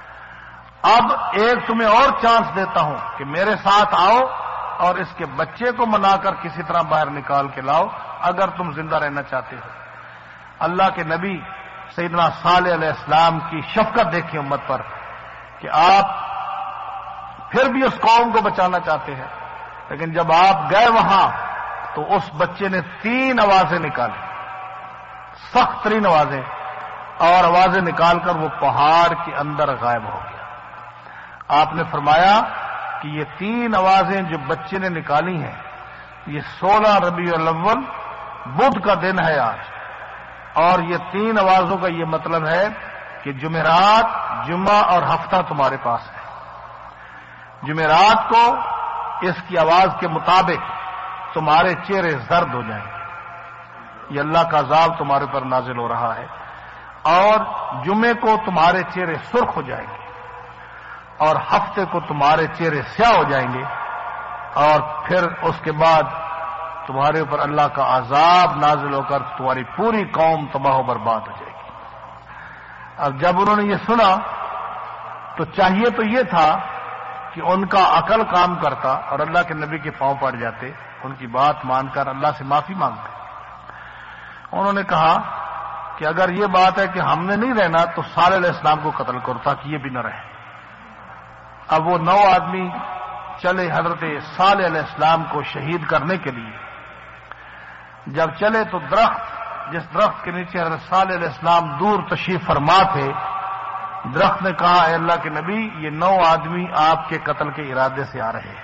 اب ایک تمہیں اور چانس دیتا ہوں کہ میرے ساتھ آؤ اور اس کے بچے کو منا کر کسی طرح باہر نکال کے لاؤ اگر تم زندہ رہنا چاہتے ہو. اللہ کے نبی سیدنا صالح علیہ السلام کی شفقت دیکھیں امت پر کہ آپ پھر بھی اس قوم کو بچانا چاہتے ہیں، لیکن جب آپ گئے وہاں تو اس بچے نے تین آوازیں نکالی، سخت ترین آوازیں، اور آوازیں نکال کر وہ پہاڑ کے اندر غائب ہو گیا۔ آپ نے فرمایا کہ یہ تین آوازیں جو بچے نے نکالی ہیں، یہ سولہ ربیع الاول بدھ کا دن ہے آج، اور یہ تین آوازوں کا یہ مطلب ہے کہ جمعرات، جمعہ اور ہفتہ تمہارے پاس ہے۔ جمعرات کو اس کی آواز کے مطابق تمہارے چہرے زرد ہو جائیں گے، یہ اللہ کا عذاب تمہارے پر نازل ہو رہا ہے، اور جمعے کو تمہارے چہرے سرخ ہو جائیں گے، اور ہفتے کو تمہارے چہرے سیاہ ہو جائیں گے، اور پھر اس کے بعد تمہارے اوپر اللہ کا عذاب نازل ہو کر تمہاری پوری قوم تباہ و برباد ہو جائے گی۔ اب جب انہوں نے یہ سنا تو چاہیے تو یہ تھا کہ ان کا عقل کام کرتا اور اللہ کے نبی کے پاؤں پڑ جاتے، ان کی بات مان کر اللہ سے معافی مانگتے۔ انہوں نے کہا کہ اگر یہ بات ہے کہ ہم نے نہیں رہنا تو صالح علیہ السلام کو قتل کرو تاکہ یہ بھی نہ رہے۔ اب وہ نو آدمی چلے حضرت صالح علیہ السلام کو شہید کرنے کے لیے۔ جب چلے تو درخت، جس درخت کے نیچے حضرت صالح علیہ السلام دور تشریف فرما تھے، درخت نے کہا اے اللہ کے نبی، یہ نو آدمی آپ کے قتل کے ارادے سے آ رہے ہیں۔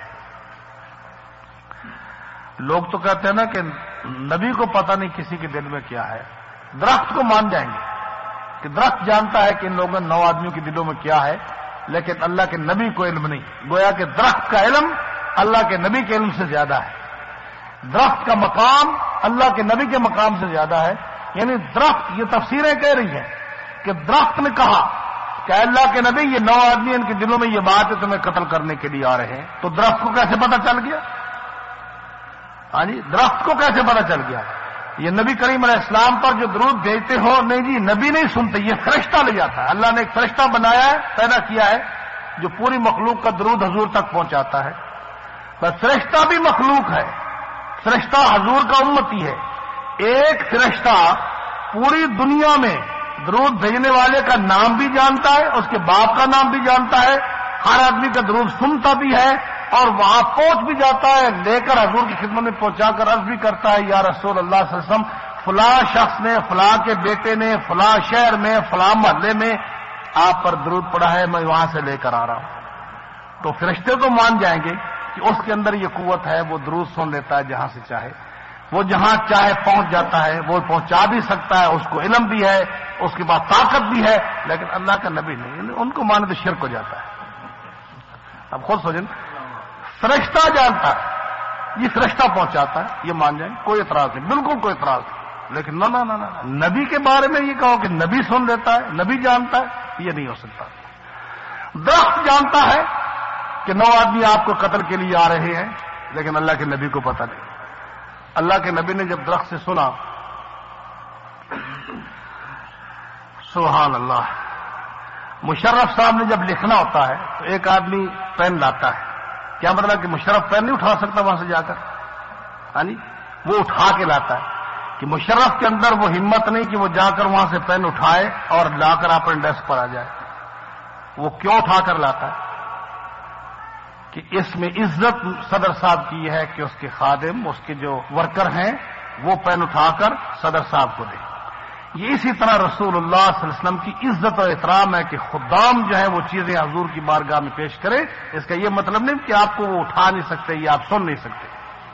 لوگ تو کہتے ہیں نا کہ نبی کو پتہ نہیں کسی کے دل میں کیا ہے، درخت کو مان جائیں گے کہ درخت جانتا ہے کہ ان لوگوں نو آدمیوں کے دلوں میں کیا ہے، لیکن اللہ کے نبی کو علم نہیں۔ گویا کہ درخت کا علم اللہ کے نبی کے علم سے زیادہ ہے، درخت کا مقام اللہ کے نبی کے مقام سے زیادہ ہے۔ یعنی درخت، یہ تفسیریں کہہ رہی ہیں کہ درخت نے کہا کہ اللہ کے نبی یہ نو آدمی ان کے دلوں میں یہ بات ہے تمہیں قتل کرنے کے لیے آ رہے ہیں، تو درخت کو کیسے پتہ چل گیا؟ ہاں جی، درخت کو کیسے پتہ چل گیا؟ یہ نبی کریم علیہ السلام پر جو درود بھیجتے ہو، نہیں جی نبی نہیں سنتے، یہ فرشتہ لے جاتا ہے۔ اللہ نے ایک فرشتہ بنایا ہے، پیدا کیا ہے، جو پوری مخلوق کا درود حضور تک پہنچاتا ہے۔ بس فرشتہ بھی مخلوق ہے، فرشتہ حضور کا امتی ہے۔ ایک فرشتہ پوری دنیا میں درود بھیجنے والے کا نام بھی جانتا ہے، اس کے باپ کا نام بھی جانتا ہے، ہر آدمی کا درود سنتا بھی ہے، اور وہاں پہنچ بھی جاتا ہے، لے کر حضور کی خدمت میں پہنچا کر عرض بھی کرتا ہے یا رسول اللہ صلی اللہ علیہ وسلم، فلاں شخص نے، فلاں کے بیٹے نے، فلاں شہر میں، فلاں محلے میں آپ پر درود پڑا ہے، میں وہاں سے لے کر آ رہا ہوں۔ تو فرشتے تو مان جائیں گے کہ اس کے اندر یہ قوت ہے، وہ درود سن لیتا ہے جہاں سے چاہے، وہ جہاں چاہے پہنچ جاتا ہے، وہ پہنچا بھی سکتا ہے، اس کو علم بھی ہے، اس کے بعد طاقت بھی ہے، لیکن اللہ کا نبی نہیں، ان کو مانے تو شرک ہو جاتا ہے۔ اب خود سوچیں، فرشتہ جانتا ہے، یہ فرشتہ پہنچاتا ہے، یہ مان جائیں، کوئی اعتراض نہیں، بالکل کوئی اعتراض نہیں، لیکن نہ نہ نہ نبی کے بارے میں یہ کہو کہ نبی سن لیتا ہے، نبی جانتا ہے، یہ نہیں ہو سکتا۔ درخت جانتا ہے کہ نو آدمی آپ کو قتل کے لیے آ رہے ہیں، لیکن اللہ کے نبی کو پتہ نہیں۔ اللہ کے نبی نے جب درخت سے سنا، سبحان اللہ، مشرف صاحب نے جب لکھنا ہوتا ہے تو ایک آدمی پین لاتا ہے، کیا مطلب کہ مشرف پین نہیں اٹھا سکتا وہاں سے جا کر، ہاں جی، وہ اٹھا کے لاتا ہے، کہ مشرف کے اندر وہ ہمت نہیں کہ وہ جا کر وہاں سے پین اٹھائے اور لا کر اپنے ڈیسک پر آ جائے۔ وہ کیوں اٹھا کر لاتا ہے؟ کہ اس میں عزت صدر صاحب کی ہے کہ اس کے خادم، اس کے جو ورکر ہیں، وہ پین اٹھا کر صدر صاحب کو دے۔ یہ اسی طرح رسول اللہ صلی اللہ علیہ وسلم کی عزت اور احترام ہے کہ خدام جو ہے وہ چیزیں حضور کی بارگاہ میں پیش کرے۔ اس کا یہ مطلب نہیں کہ آپ کو وہ اٹھا نہیں سکتے یا آپ سن نہیں سکتے۔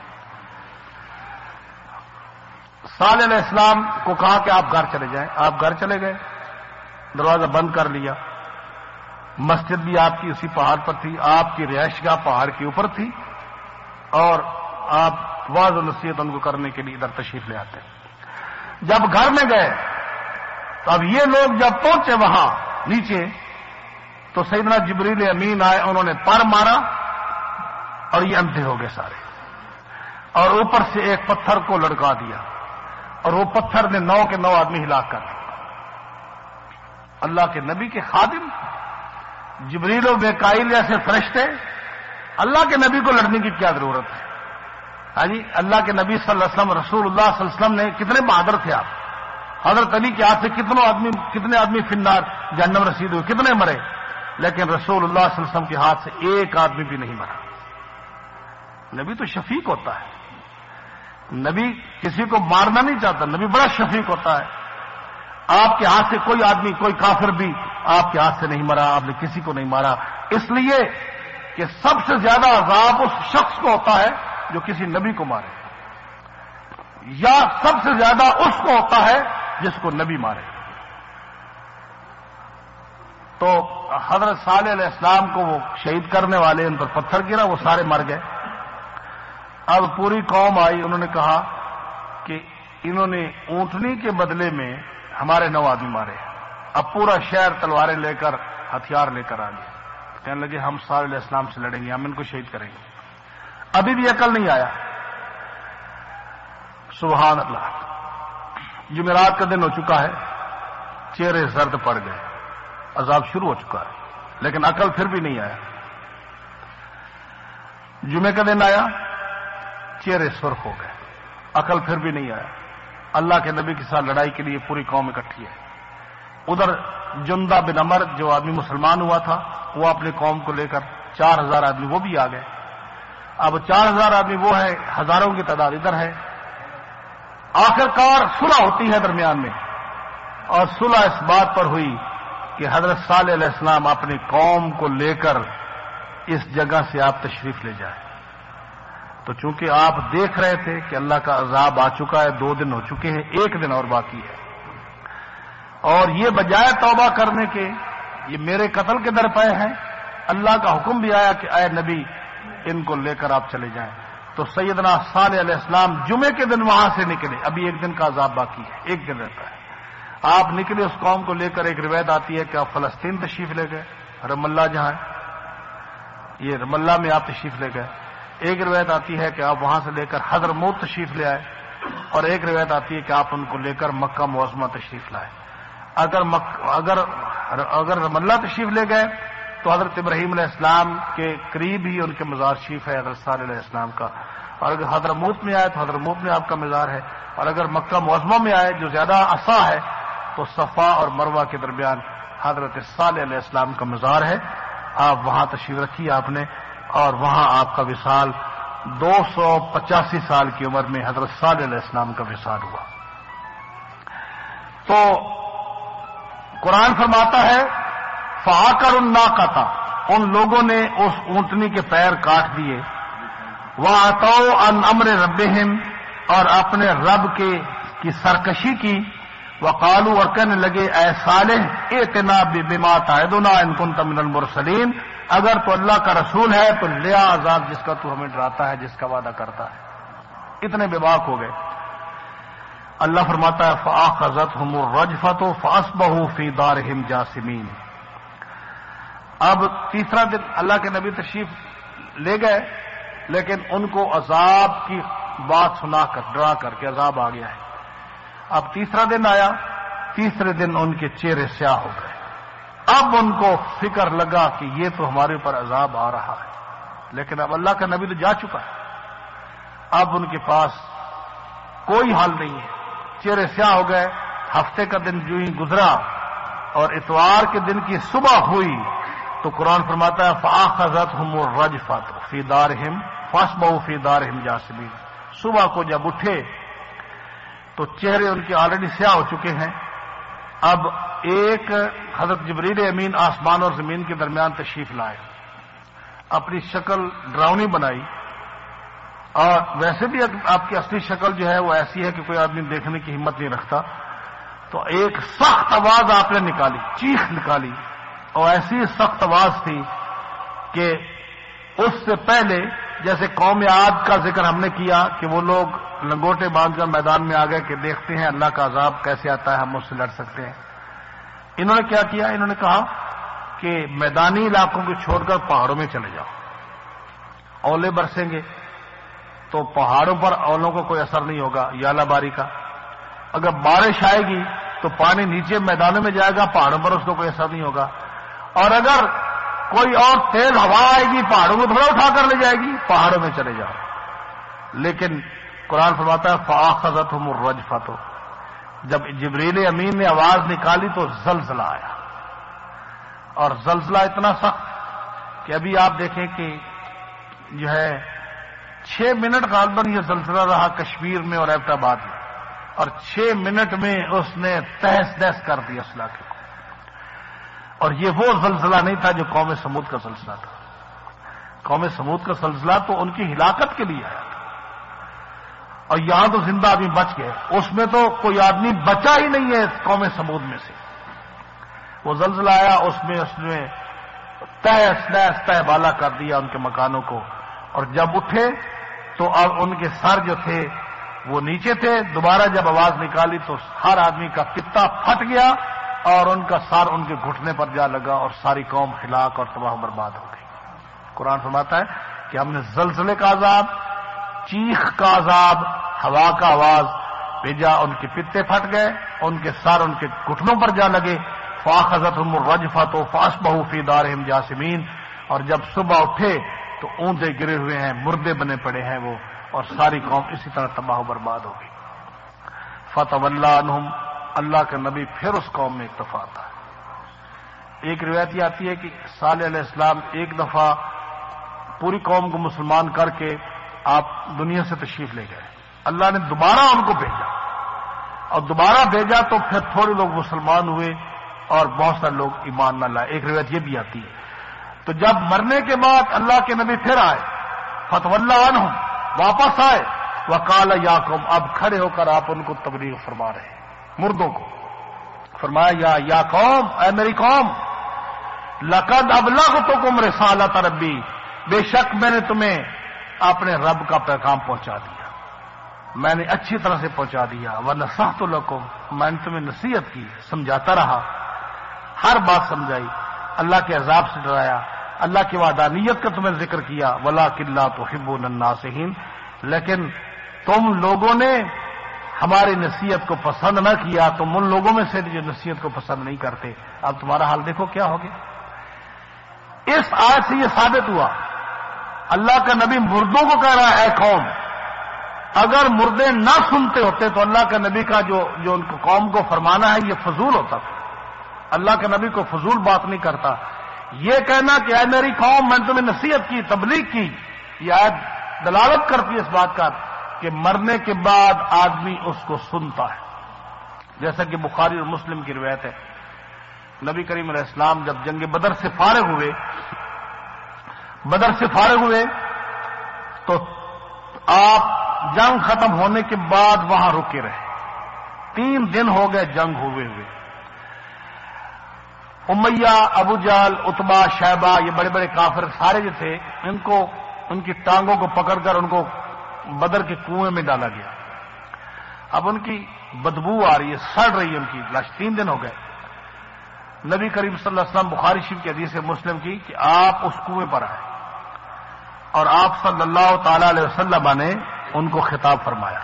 صالح علیہ السلام کو کہا کہ آپ گھر چلے جائیں، آپ گھر چلے گئے، دروازہ بند کر لیا۔ مسجد بھی آپ کی اسی پہاڑ پر تھی، آپ کی رہائش گاہ پہاڑ کے اوپر تھی، اور آپ واعظ و نصیحت ان کو کرنے کے لیے ادھر تشریف لے آتے۔ جب گھر میں گئے تو اب یہ لوگ جب پہنچے وہاں نیچے تو سیدنا جبریل امین آئے، انہوں نے پر مارا اور یہ اندھے ہو گئے سارے، اور اوپر سے ایک پتھر کو لڑکا دیا، اور وہ پتھر نے نو کے نو آدمی ہلاک کر دیے۔ اللہ کے نبی کے خادم جبریل و میکائیل جیسے فرشتے، اللہ کے نبی کو لڑنے کی کیا ضرورت ہے؟ ہاں جی، اللہ کے نبی صلی اللہ علیہ وسلم، رسول اللہ صلی اللہ علیہ وسلم نے کتنے بہادر تھے آپ، حضرت علی کے ہاتھ سے کتنے آدمی کتنے آدمی فنار جہنم رسید ہوئے، کتنے مرے، لیکن رسول اللہ صلی اللہ علیہ وسلم کے ہاتھ سے ایک آدمی بھی نہیں مرا۔ نبی تو شفیق ہوتا ہے، نبی کسی کو مارنا نہیں چاہتا، نبی بڑا شفیق ہوتا ہے۔ آپ کے ہاتھ سے کوئی آدمی، کوئی کافر بھی آپ کے ہاتھ سے نہیں مرا، آپ نے کسی کو نہیں مارا، اس لیے کہ سب سے زیادہ عذاب اس شخص کو ہوتا ہے جو کسی نبی کو مارے، یا سب سے زیادہ اس کو ہوتا ہے جس کو نبی مارے۔ تو حضرت صالح علیہ السلام کو وہ شہید کرنے والے، ان پر پتھر گرا، وہ سارے مر گئے۔ اب پوری قوم آئی، انہوں نے کہا کہ انہوں نے اونٹنی کے بدلے میں ہمارے نو آدمی مارے۔ اب پورا شہر تلواریں لے کر، ہتھیار لے کر آ گیا، کہنے لگے ہم صالح علیہ السلام سے لڑیں گے، ہم ان کو شہید کریں گے۔ ابھی بھی عقل نہیں آیا۔ سبحان اللہ، جمعرات کا دن ہو چکا ہے، چہرے زرد پڑ گئے، عذاب شروع ہو چکا ہے، لیکن عقل پھر بھی نہیں آیا۔ جمعے کا دن آیا، چہرے سرخ ہو گئے، عقل پھر بھی نہیں آیا۔ اللہ کے نبی کے ساتھ لڑائی کے لیے پوری قوم اکٹھی ہے۔ ادھر جندہ بن عمر جو آدمی مسلمان ہوا تھا، وہ اپنی قوم کو لے کر چار ہزار آدمی وہ بھی آ گئے۔ اب چار ہزار آدمی وہ ہے، ہزاروں کی تعداد ادھر ہے۔ آخرکار صلح ہوتی ہے درمیان میں، اور صلح اس بات پر ہوئی کہ حضرت صالح علیہ السلام اپنی قوم کو لے کر اس جگہ سے آپ تشریف لے جائیں۔ تو چونکہ آپ دیکھ رہے تھے کہ اللہ کا عذاب آ چکا ہے، دو دن ہو چکے ہیں، ایک دن اور باقی ہے، اور یہ بجائے توبہ کرنے کے یہ میرے قتل کے در پہ ہیں، اللہ کا حکم بھی آیا کہ اے نبی ان کو لے کر آپ چلے جائیں۔ تو سیدنا صالح علیہ السلام جمعے کے دن وہاں سے نکلے، ابھی ایک دن کا عذاب باقی ہے، ایک دن رہتا ہے۔ آپ نکلے اس قوم کو لے کر، ایک روایت آتی ہے کہ آپ فلسطین تشریف لے گئے، رم اللہ جہاں ہے، یہ رم اللہ میں آپ تشریف لے گئے۔ ایک روایت آتی ہے کہ آپ وہاں سے لے کر حضرموت تشریف لے آئے، اور ایک روایت آتی ہے کہ آپ ان کو لے کر مکہ معظمہ تشریف لائے۔ اگر مک... اگر اگر رم اللہ تشریف لے گئے تو حضرت ابراہیم علیہ السلام کے قریب ہی ان کے مزار شریف ہے حضرت صالح علیہ السلام کا، اور اگر حضرموت میں آئے تو حضرموت میں آپ کا مزار ہے، اور اگر مکہ معظمہ میں آئے جو زیادہ اصح ہے تو صفا اور مروہ کے درمیان حضرت صالح علیہ السلام کا مزار ہے۔ آپ وہاں تشریف رکھی آپ نے، اور وہاں آپ کا وصال دو سو پچاسی سال کی عمر میں حضرت صالح علیہ السلام کا وصال ہوا۔ تو قرآن فرماتا ہے فَعَقَرُوا النَّاقَةَ، ان لوگوں نے اس اونٹنی کے پیر کاٹ دیے، وَعَتَوْا عَنْ أَمْرِ رَبِّهِمْ، اور اپنے رب کے کی سرکشی کی، وقالوا، اور کہنے لگے اے صالح ائتنا بما تعدنا ان كنت من المرسلین، اگر تو اللہ کا رسول ہے تو لیا عذاب جس کا تو ہمیں ڈراتا ہے، جس کا وعدہ کرتا ہے۔ اتنے بے باک ہو گئے۔ اللہ فرماتا ہے فَأَخَذَتْهُمُ الرَّجْفَةُ فَأَصْبَحُوا فِي دَارِهِمْ جَاثِمِينَ۔ اب تیسرا دن اللہ کے نبی تشریف لے گئے، لیکن ان کو عذاب کی بات سنا کر، ڈرا کر کے عذاب آ گیا ہے۔ اب تیسرا دن آیا، تیسرے دن ان کے چہرے سیاہ ہو گئے۔ اب ان کو فکر لگا کہ یہ تو ہمارے اوپر عذاب آ رہا ہے، لیکن اب اللہ کا نبی تو جا چکا ہے، اب ان کے پاس کوئی حل نہیں ہے، چہرے سیاہ ہو گئے۔ ہفتے کا دن جو ہی گزرا اور اتوار کے دن کی صبح ہوئی تو قرآن فرماتا ہے فَأَخَذَتْهُمُ الرَّجْفَةُ فِي دَارِهِمْ فَأَصْبَحُوا فِي دَارِهِمْ جَاثِمِينَ۔ صبح کو جب اٹھے تو چہرے ان کے آلریڈی سیاہ ہو چکے ہیں۔ اب ایک حضرت جبریل امین آسمان اور زمین کے درمیان تشریف لائے، اپنی شکل ڈراؤنی بنائی، اور ویسے بھی آپ کی اصلی شکل جو ہے وہ ایسی ہے کہ کوئی آدمی دیکھنے کی ہمت نہیں رکھتا، تو ایک سخت آواز آپ نے نکالی، چیخ نکالی، اور ایسی سخت آواز تھی کہ اس سے پہلے جیسے قوم عاد کا ذکر ہم نے کیا کہ وہ لوگ لنگوٹے باندھ کر میدان میں آ گئے کہ دیکھتے ہیں اللہ کا عذاب کیسے آتا ہے، ہم اس سے لڑ سکتے ہیں۔ انہوں نے کیا کیا؟ انہوں نے کہا کہ میدانی علاقوں کو چھوڑ کر پہاڑوں میں چلے جاؤ، اولے برسیں گے تو پہاڑوں پر اولوں کو کوئی اثر نہیں ہوگا، یالہ باری کا۔ اگر بارش آئے گی تو پانی نیچے میدانوں میں جائے گا، پہاڑوں پر اس کو کوئی اثر نہیں ہوگا، اور اگر کوئی اور تیز ہوا آئے گی پہاڑوں کو تھوڑا اٹھا کر لے جائے گی، پہاڑوں میں چلے جاؤ۔ لیکن قرآن فرماتا ہے فَأَخَذَتْهُمُ الرَّجْفَةُ، جب جبریل امین نے آواز نکالی تو زلزلہ آیا، اور زلزلہ اتنا سخت کہ ابھی آپ دیکھیں کہ جو ہے چھ منٹ غالباً یہ زلزلہ رہا کشمیر میں اور ایبٹ آباد میں، اور چھ منٹ میں اس نے تہس نہس کر دیا اس علاقے کو. اور یہ وہ زلزلہ نہیں تھا جو قوم سمود کا زلزلہ تھا. قوم سمود کا زلزلہ تو ان کی ہلاکت کے لیے آیا تھا، اور یہاں تو زندہ آدمی بچ گئے، اس میں تو کوئی آدمی بچا ہی نہیں ہے قوم سمود میں سے. وہ زلزلہ آیا، اس میں اس نے تہس نہس تہ بالا کر دیا ان کے مکانوں کو، اور جب اٹھے تو اب ان کے سر جو تھے وہ نیچے تھے. دوبارہ جب آواز نکالی تو ہر آدمی کا پتا پھٹ گیا اور ان کا سر ان کے گھٹنے پر جا لگا، اور ساری قوم ہلاک اور تباہ و برباد ہو گئی. قرآن فرماتا ہے کہ ہم نے زلزلے کا عذاب، چیخ کا عذاب، ہوا کا آواز بھیجا، ان کے پتے پھٹ گئے، ان کے سر ان کے گھٹنوں پر جا لگے. فاخذتهم الرجفۃ فاصبحوا فی دارہم جاثمین. اور جب صبح اٹھے تو اونٹے گرے ہوئے ہیں، مردے بنے پڑے ہیں وہ، اور ساری قوم اسی طرح تباہ و برباد ہو گئی. فتولی عنہم، اللہ کا نبی پھر اس قوم میں اکتفا تھا. ایک روایت یہ آتی ہے کہ صالح علیہ السلام ایک دفعہ پوری قوم کو مسلمان کر کے آپ دنیا سے تشریف لے گئے. اللہ نے دوبارہ ان کو بھیجا، اور دوبارہ بھیجا تو پھر تھوڑے لوگ مسلمان ہوئے اور بہت سارے لوگ ایمان نہ لائے. ایک روایت یہ بھی آتی ہے. تو جب مرنے کے بعد اللہ کے نبی پھر آئے، فتولی عنہم، واپس آئے، وقال یا قوم، اب کھڑے ہو کر آپ ان کو تبلیغ فرما رہے ہیں مردوں کو. فرمایا یا یا قوم، اے میری قوم، لقد ابلغتکم رسالۃ ربی، بے شک میں نے تمہیں اپنے رب کا پیغام پہنچا دیا، میں نے اچھی طرح سے پہنچا دیا. ونصحت لکم، میں نے تمہیں نصیحت کی، سمجھاتا رہا، ہر بات سمجھائی، اللہ کے عذاب سے ڈرایا، اللہ کی وحدانیت کا تمہیں ذکر کیا. ولکن لا تحبون الناصحین، لیکن تم لوگوں نے ہماری نصیحت کو پسند نہ کیا، تم ان لوگوں میں سے جو نصیحت کو پسند نہیں کرتے. اب تمہارا حال دیکھو کیا ہو گیا. اس آیت سے یہ ثابت ہوا اللہ کا نبی مردوں کو کہہ رہا ہے اے قوم. اگر مردے نہ سنتے ہوتے تو اللہ کا نبی کا جو جو ان کو قوم کو فرمانا ہے یہ فضول ہوتا تھا. اللہ کے نبی کو فضول بات نہیں کرتا. یہ کہنا کہ اے میری قوم، میں نے تمہیں نصیحت کی، تبلیغ کی، یہ آیت دلالت کرتی ہے اس بات کا کہ مرنے کے بعد آدمی اس کو سنتا ہے. جیسا کہ بخاری اور مسلم کی روایت ہے، نبی کریم علیہ السلام جب جنگ بدر سے فارغ ہوئے بدر سے فارغ ہوئے تو آپ جنگ ختم ہونے کے بعد وہاں رکے رہے. تین دن ہو گئے جنگ ہوئے ہوئے. امیہ، ابو جہل، عتبہ، شیبہ، یہ بڑے بڑے کافر سارے جو تھے، ان کو ان کی ٹانگوں کو پکڑ کر ان کو بدر کے کنویں میں ڈالا گیا. اب ان کی بدبو آ رہی ہے، سڑ رہی ہے ان کی لاش. تین دن ہو گئے. نبی کریم صلی اللہ علیہ وسلم، بخاری شریف کی حدیث ہے مسلم کی، کہ آپ اس کنویں پر آئے اور آپ صلی اللہ تعالی علیہ وسلم نے ان کو خطاب فرمایا.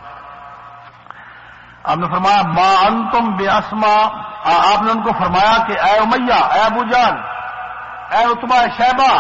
آپ نے فرمایا ما انتم باسما، آپ نے ان کو فرمایا کہ اے امیہ، اے ابو جہل، اے عتبہ، شیبہ،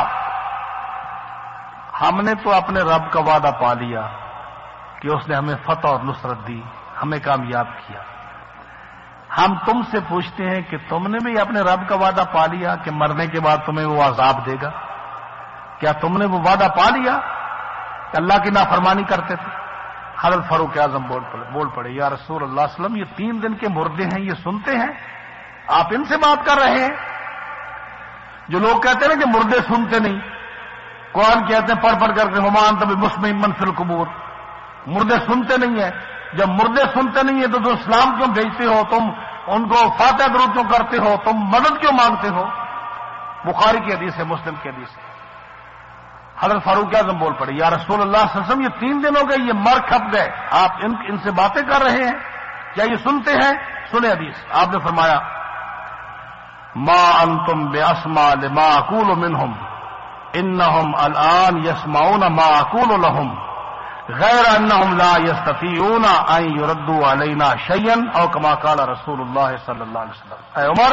ہم نے تو اپنے رب کا وعدہ پا لیا کہ اس نے ہمیں فتح اور نصرت دی، ہمیں کامیاب کیا. ہم تم سے پوچھتے ہیں کہ تم نے بھی اپنے رب کا وعدہ پا لیا کہ مرنے کے بعد تمہیں وہ عذاب دے گا؟ کیا تم نے وہ وعدہ پا لیا؟ کہ اللہ کی نافرمانی کرتے تھے. حضرت فاروق اعظم بول پڑے بول پڑے یا رسول اللہ صلی اللہ علیہ وسلم، یہ تین دن کے مردے ہیں، یہ سنتے ہیں، آپ ان سے بات کر رہے ہیں؟ جو لوگ کہتے ہیں نا کہ مردے سنتے نہیں، قرآن کہتے ہیں پڑھ پڑھ کر کے ممان تب مسمع من فی القبور، مردے سنتے نہیں ہیں. جب مردے سنتے نہیں ہیں تو تم اسلام کیوں بھیجتے ہو؟ تم ان کو فاتح درود کیوں کرتے ہو؟ تم مدد کیوں مانگتے ہو؟ بخاری کی حدیث ہے، مسلم کی حدیث ہے. حضرت فاروق اعظم بول پڑے یا رسول اللہ صلی اللہ علیہ وسلم، یہ تین دن ہو گئے، یہ مر کھپ گئے، آپ ان ان سے باتیں کر رہے ہیں، کیا یہ سنتے ہیں؟ سنیں حدیث. آپ نے فرمایا ما انتم باسمع لما اقول منهم انهم الان يسمعون ما اقول لهم غیر انهم لا يستطيعون ان يردوا علينا شيئا او كما قال رسول اللہ صلی اللہ علیہ وسلم. اے عمر،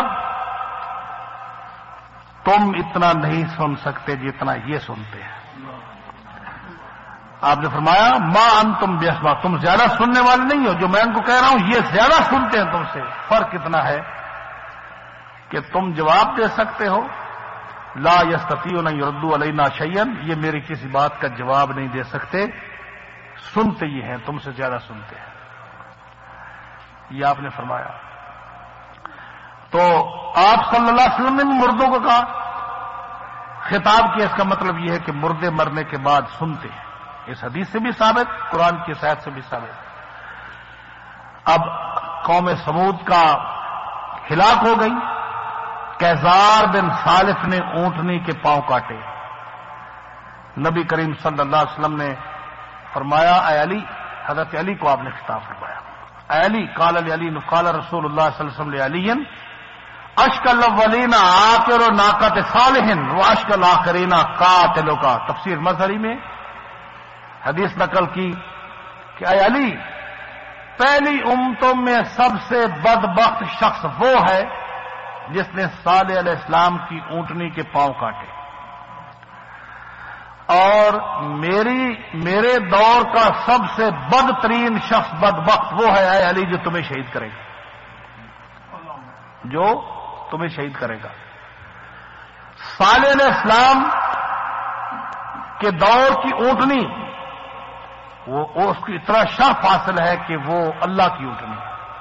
تم اتنا نہیں سن سکتے جتنا یہ سنتے ہیں. آپ نے فرمایا ما انتم بیسما، تم زیادہ سننے والے نہیں ہو، جو میں ان کو کہہ رہا ہوں یہ زیادہ سنتے ہیں تم سے. فرق اتنا ہے کہ تم جواب دے سکتے ہو، لا یستطیعون ان یردوا علینا شیئا، یہ میری کسی بات کا جواب نہیں دے سکتے. سنتے یہ ہیں، تم سے زیادہ سنتے ہیں، یہ آپ نے فرمایا. تو آپ صلی اللہ علیہ وسلم نے مردوں کو کہا، خطاب کیا. اس کا مطلب یہ ہے کہ مردے مرنے کے بعد سنتے ہیں. اس حدیث سے بھی ثابت، قرآن کی آیت سے بھی ثابت. اب قوم سمود کا ہلاک ہو گئی. کیزار بن سالف نے اونٹنی کے پاؤں کاٹے. نبی کریم صلی اللہ علیہ وسلم نے فرمایا اے علی، حضرت علی کو آپ نے خطاب فرمایا، اے علی، قال علی قال رسول اللہ صلی اللہ علیہ وسلم علی اشک الاولین عاقر ناقۃ صالح و اشک الاخرین قاتل کا. تفسیر مظہری میں حدیث نقل کی کہ اے علی، پہلی امتوں میں سب سے بدبخت شخص وہ ہے جس نے صالح علیہ السلام کی اونٹنی کے پاؤں کاٹے، اور میری میرے دور کا سب سے بدترین شخص بدبخت وہ ہے اے علی جو تمہیں شہید کرے گا، جو تمہیں شہید کرے گا. صالح علیہ السلام کے دور کی اونٹنی، وہ اس کی اتنا شرف حاصل ہے کہ وہ اللہ کی اونٹنی،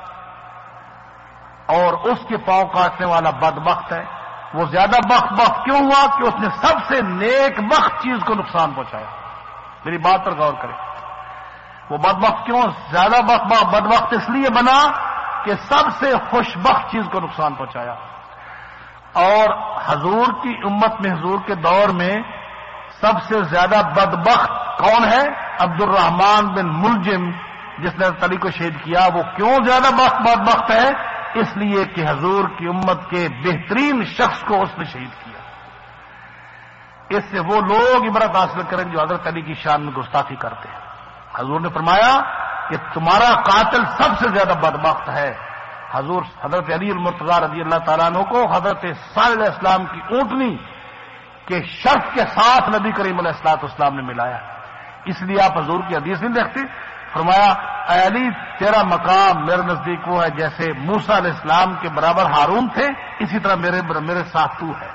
اور اس کے پاؤں کاٹنے والا بدبخت ہے. وہ زیادہ بخت بخت کیوں ہوا کہ اس نے سب سے نیک بخت چیز کو نقصان پہنچایا. میری بات پر غور کریں. وہ بدبخت کیوں زیادہ بخت بدبخت اس لیے بنا کہ سب سے خوش بخت چیز کو نقصان پہنچایا. اور حضور کی امت میں حضور کے دور میں سب سے زیادہ بدبخت کون ہے؟ عبد الرحمن بن ملجم، جس نے علی کو شہید کیا. وہ کیوں زیادہ بخت بدبخت ہے؟ اس لیے کہ حضور کی امت کے بہترین شخص کو اس نے شہید کیا. اس سے وہ لوگ عبرت حاصل کریں جو حضرت علی کی شان میں گستاخی کرتے ہیں. حضور نے فرمایا کہ تمہارا قاتل سب سے زیادہ بدبخت ہے. حضور حضرت علی المرتضیٰ رضی اللہ تعالیٰ عنہ کو حضرت صالح علیہ السلام کی اونٹنی کے شرف کے ساتھ نبی کریم علیہ الصلوۃ والسلام نے ملایا. اس لیے آپ حضور کی حدیث نہیں دیکھتے. فرمایا اے علی، تیرا مقام میرے نزدیک وہ ہے جیسے موسیٰ علیہ السلام کے برابر ہارون تھے، اسی طرح میرے میرے ساتھ تو ہے.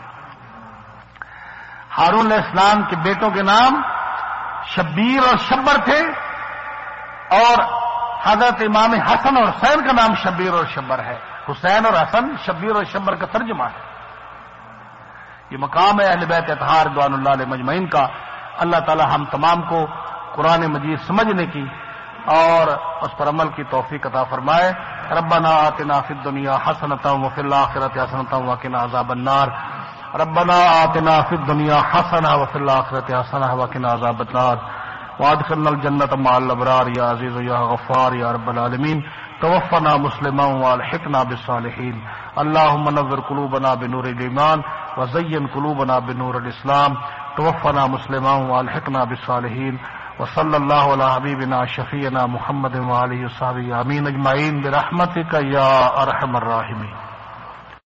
ہارون علیہ السلام کے بیٹوں کے نام شبیر اور شبر تھے، اور حضرت امام حسن اور حسین کا نام شبیر اور شبر ہے. حسین اور حسن شبیر اور شبر کا ترجمہ ہے. یہ مقام ہے اہل بیت اطہار رضوان اللہ علیہ مجمعین کا. اللہ تعالی ہم تمام کو قرآن مجید سمجھنے کی اور اس پر عمل کی توفیق عطا فرمائے. ربنا آتنا فی الدنیا حسنۃ وفی الآخرۃ حسنۃ وقنا عذاب النار. ربنا آتنا فی الدنیا حسنۃ وفی الآخرۃ حسنۃ وقنا عذاب النار. وادخلنا الجنة مع الابرار یا عزیز یا غفار یا رب العالمین. توفنا مسلما والحقنا بالصالحین. اللهم نور قلوبنا بنور الایمان وزین قلوبنا بنور الاسلام. توفنا مسلما والحقنا بالصالحین. وصلی اللہ علی حبیبنا شفیعنا محمد وآلہ وصحبہ آمین اجمعین برحمتک یا ارحم الراحمین.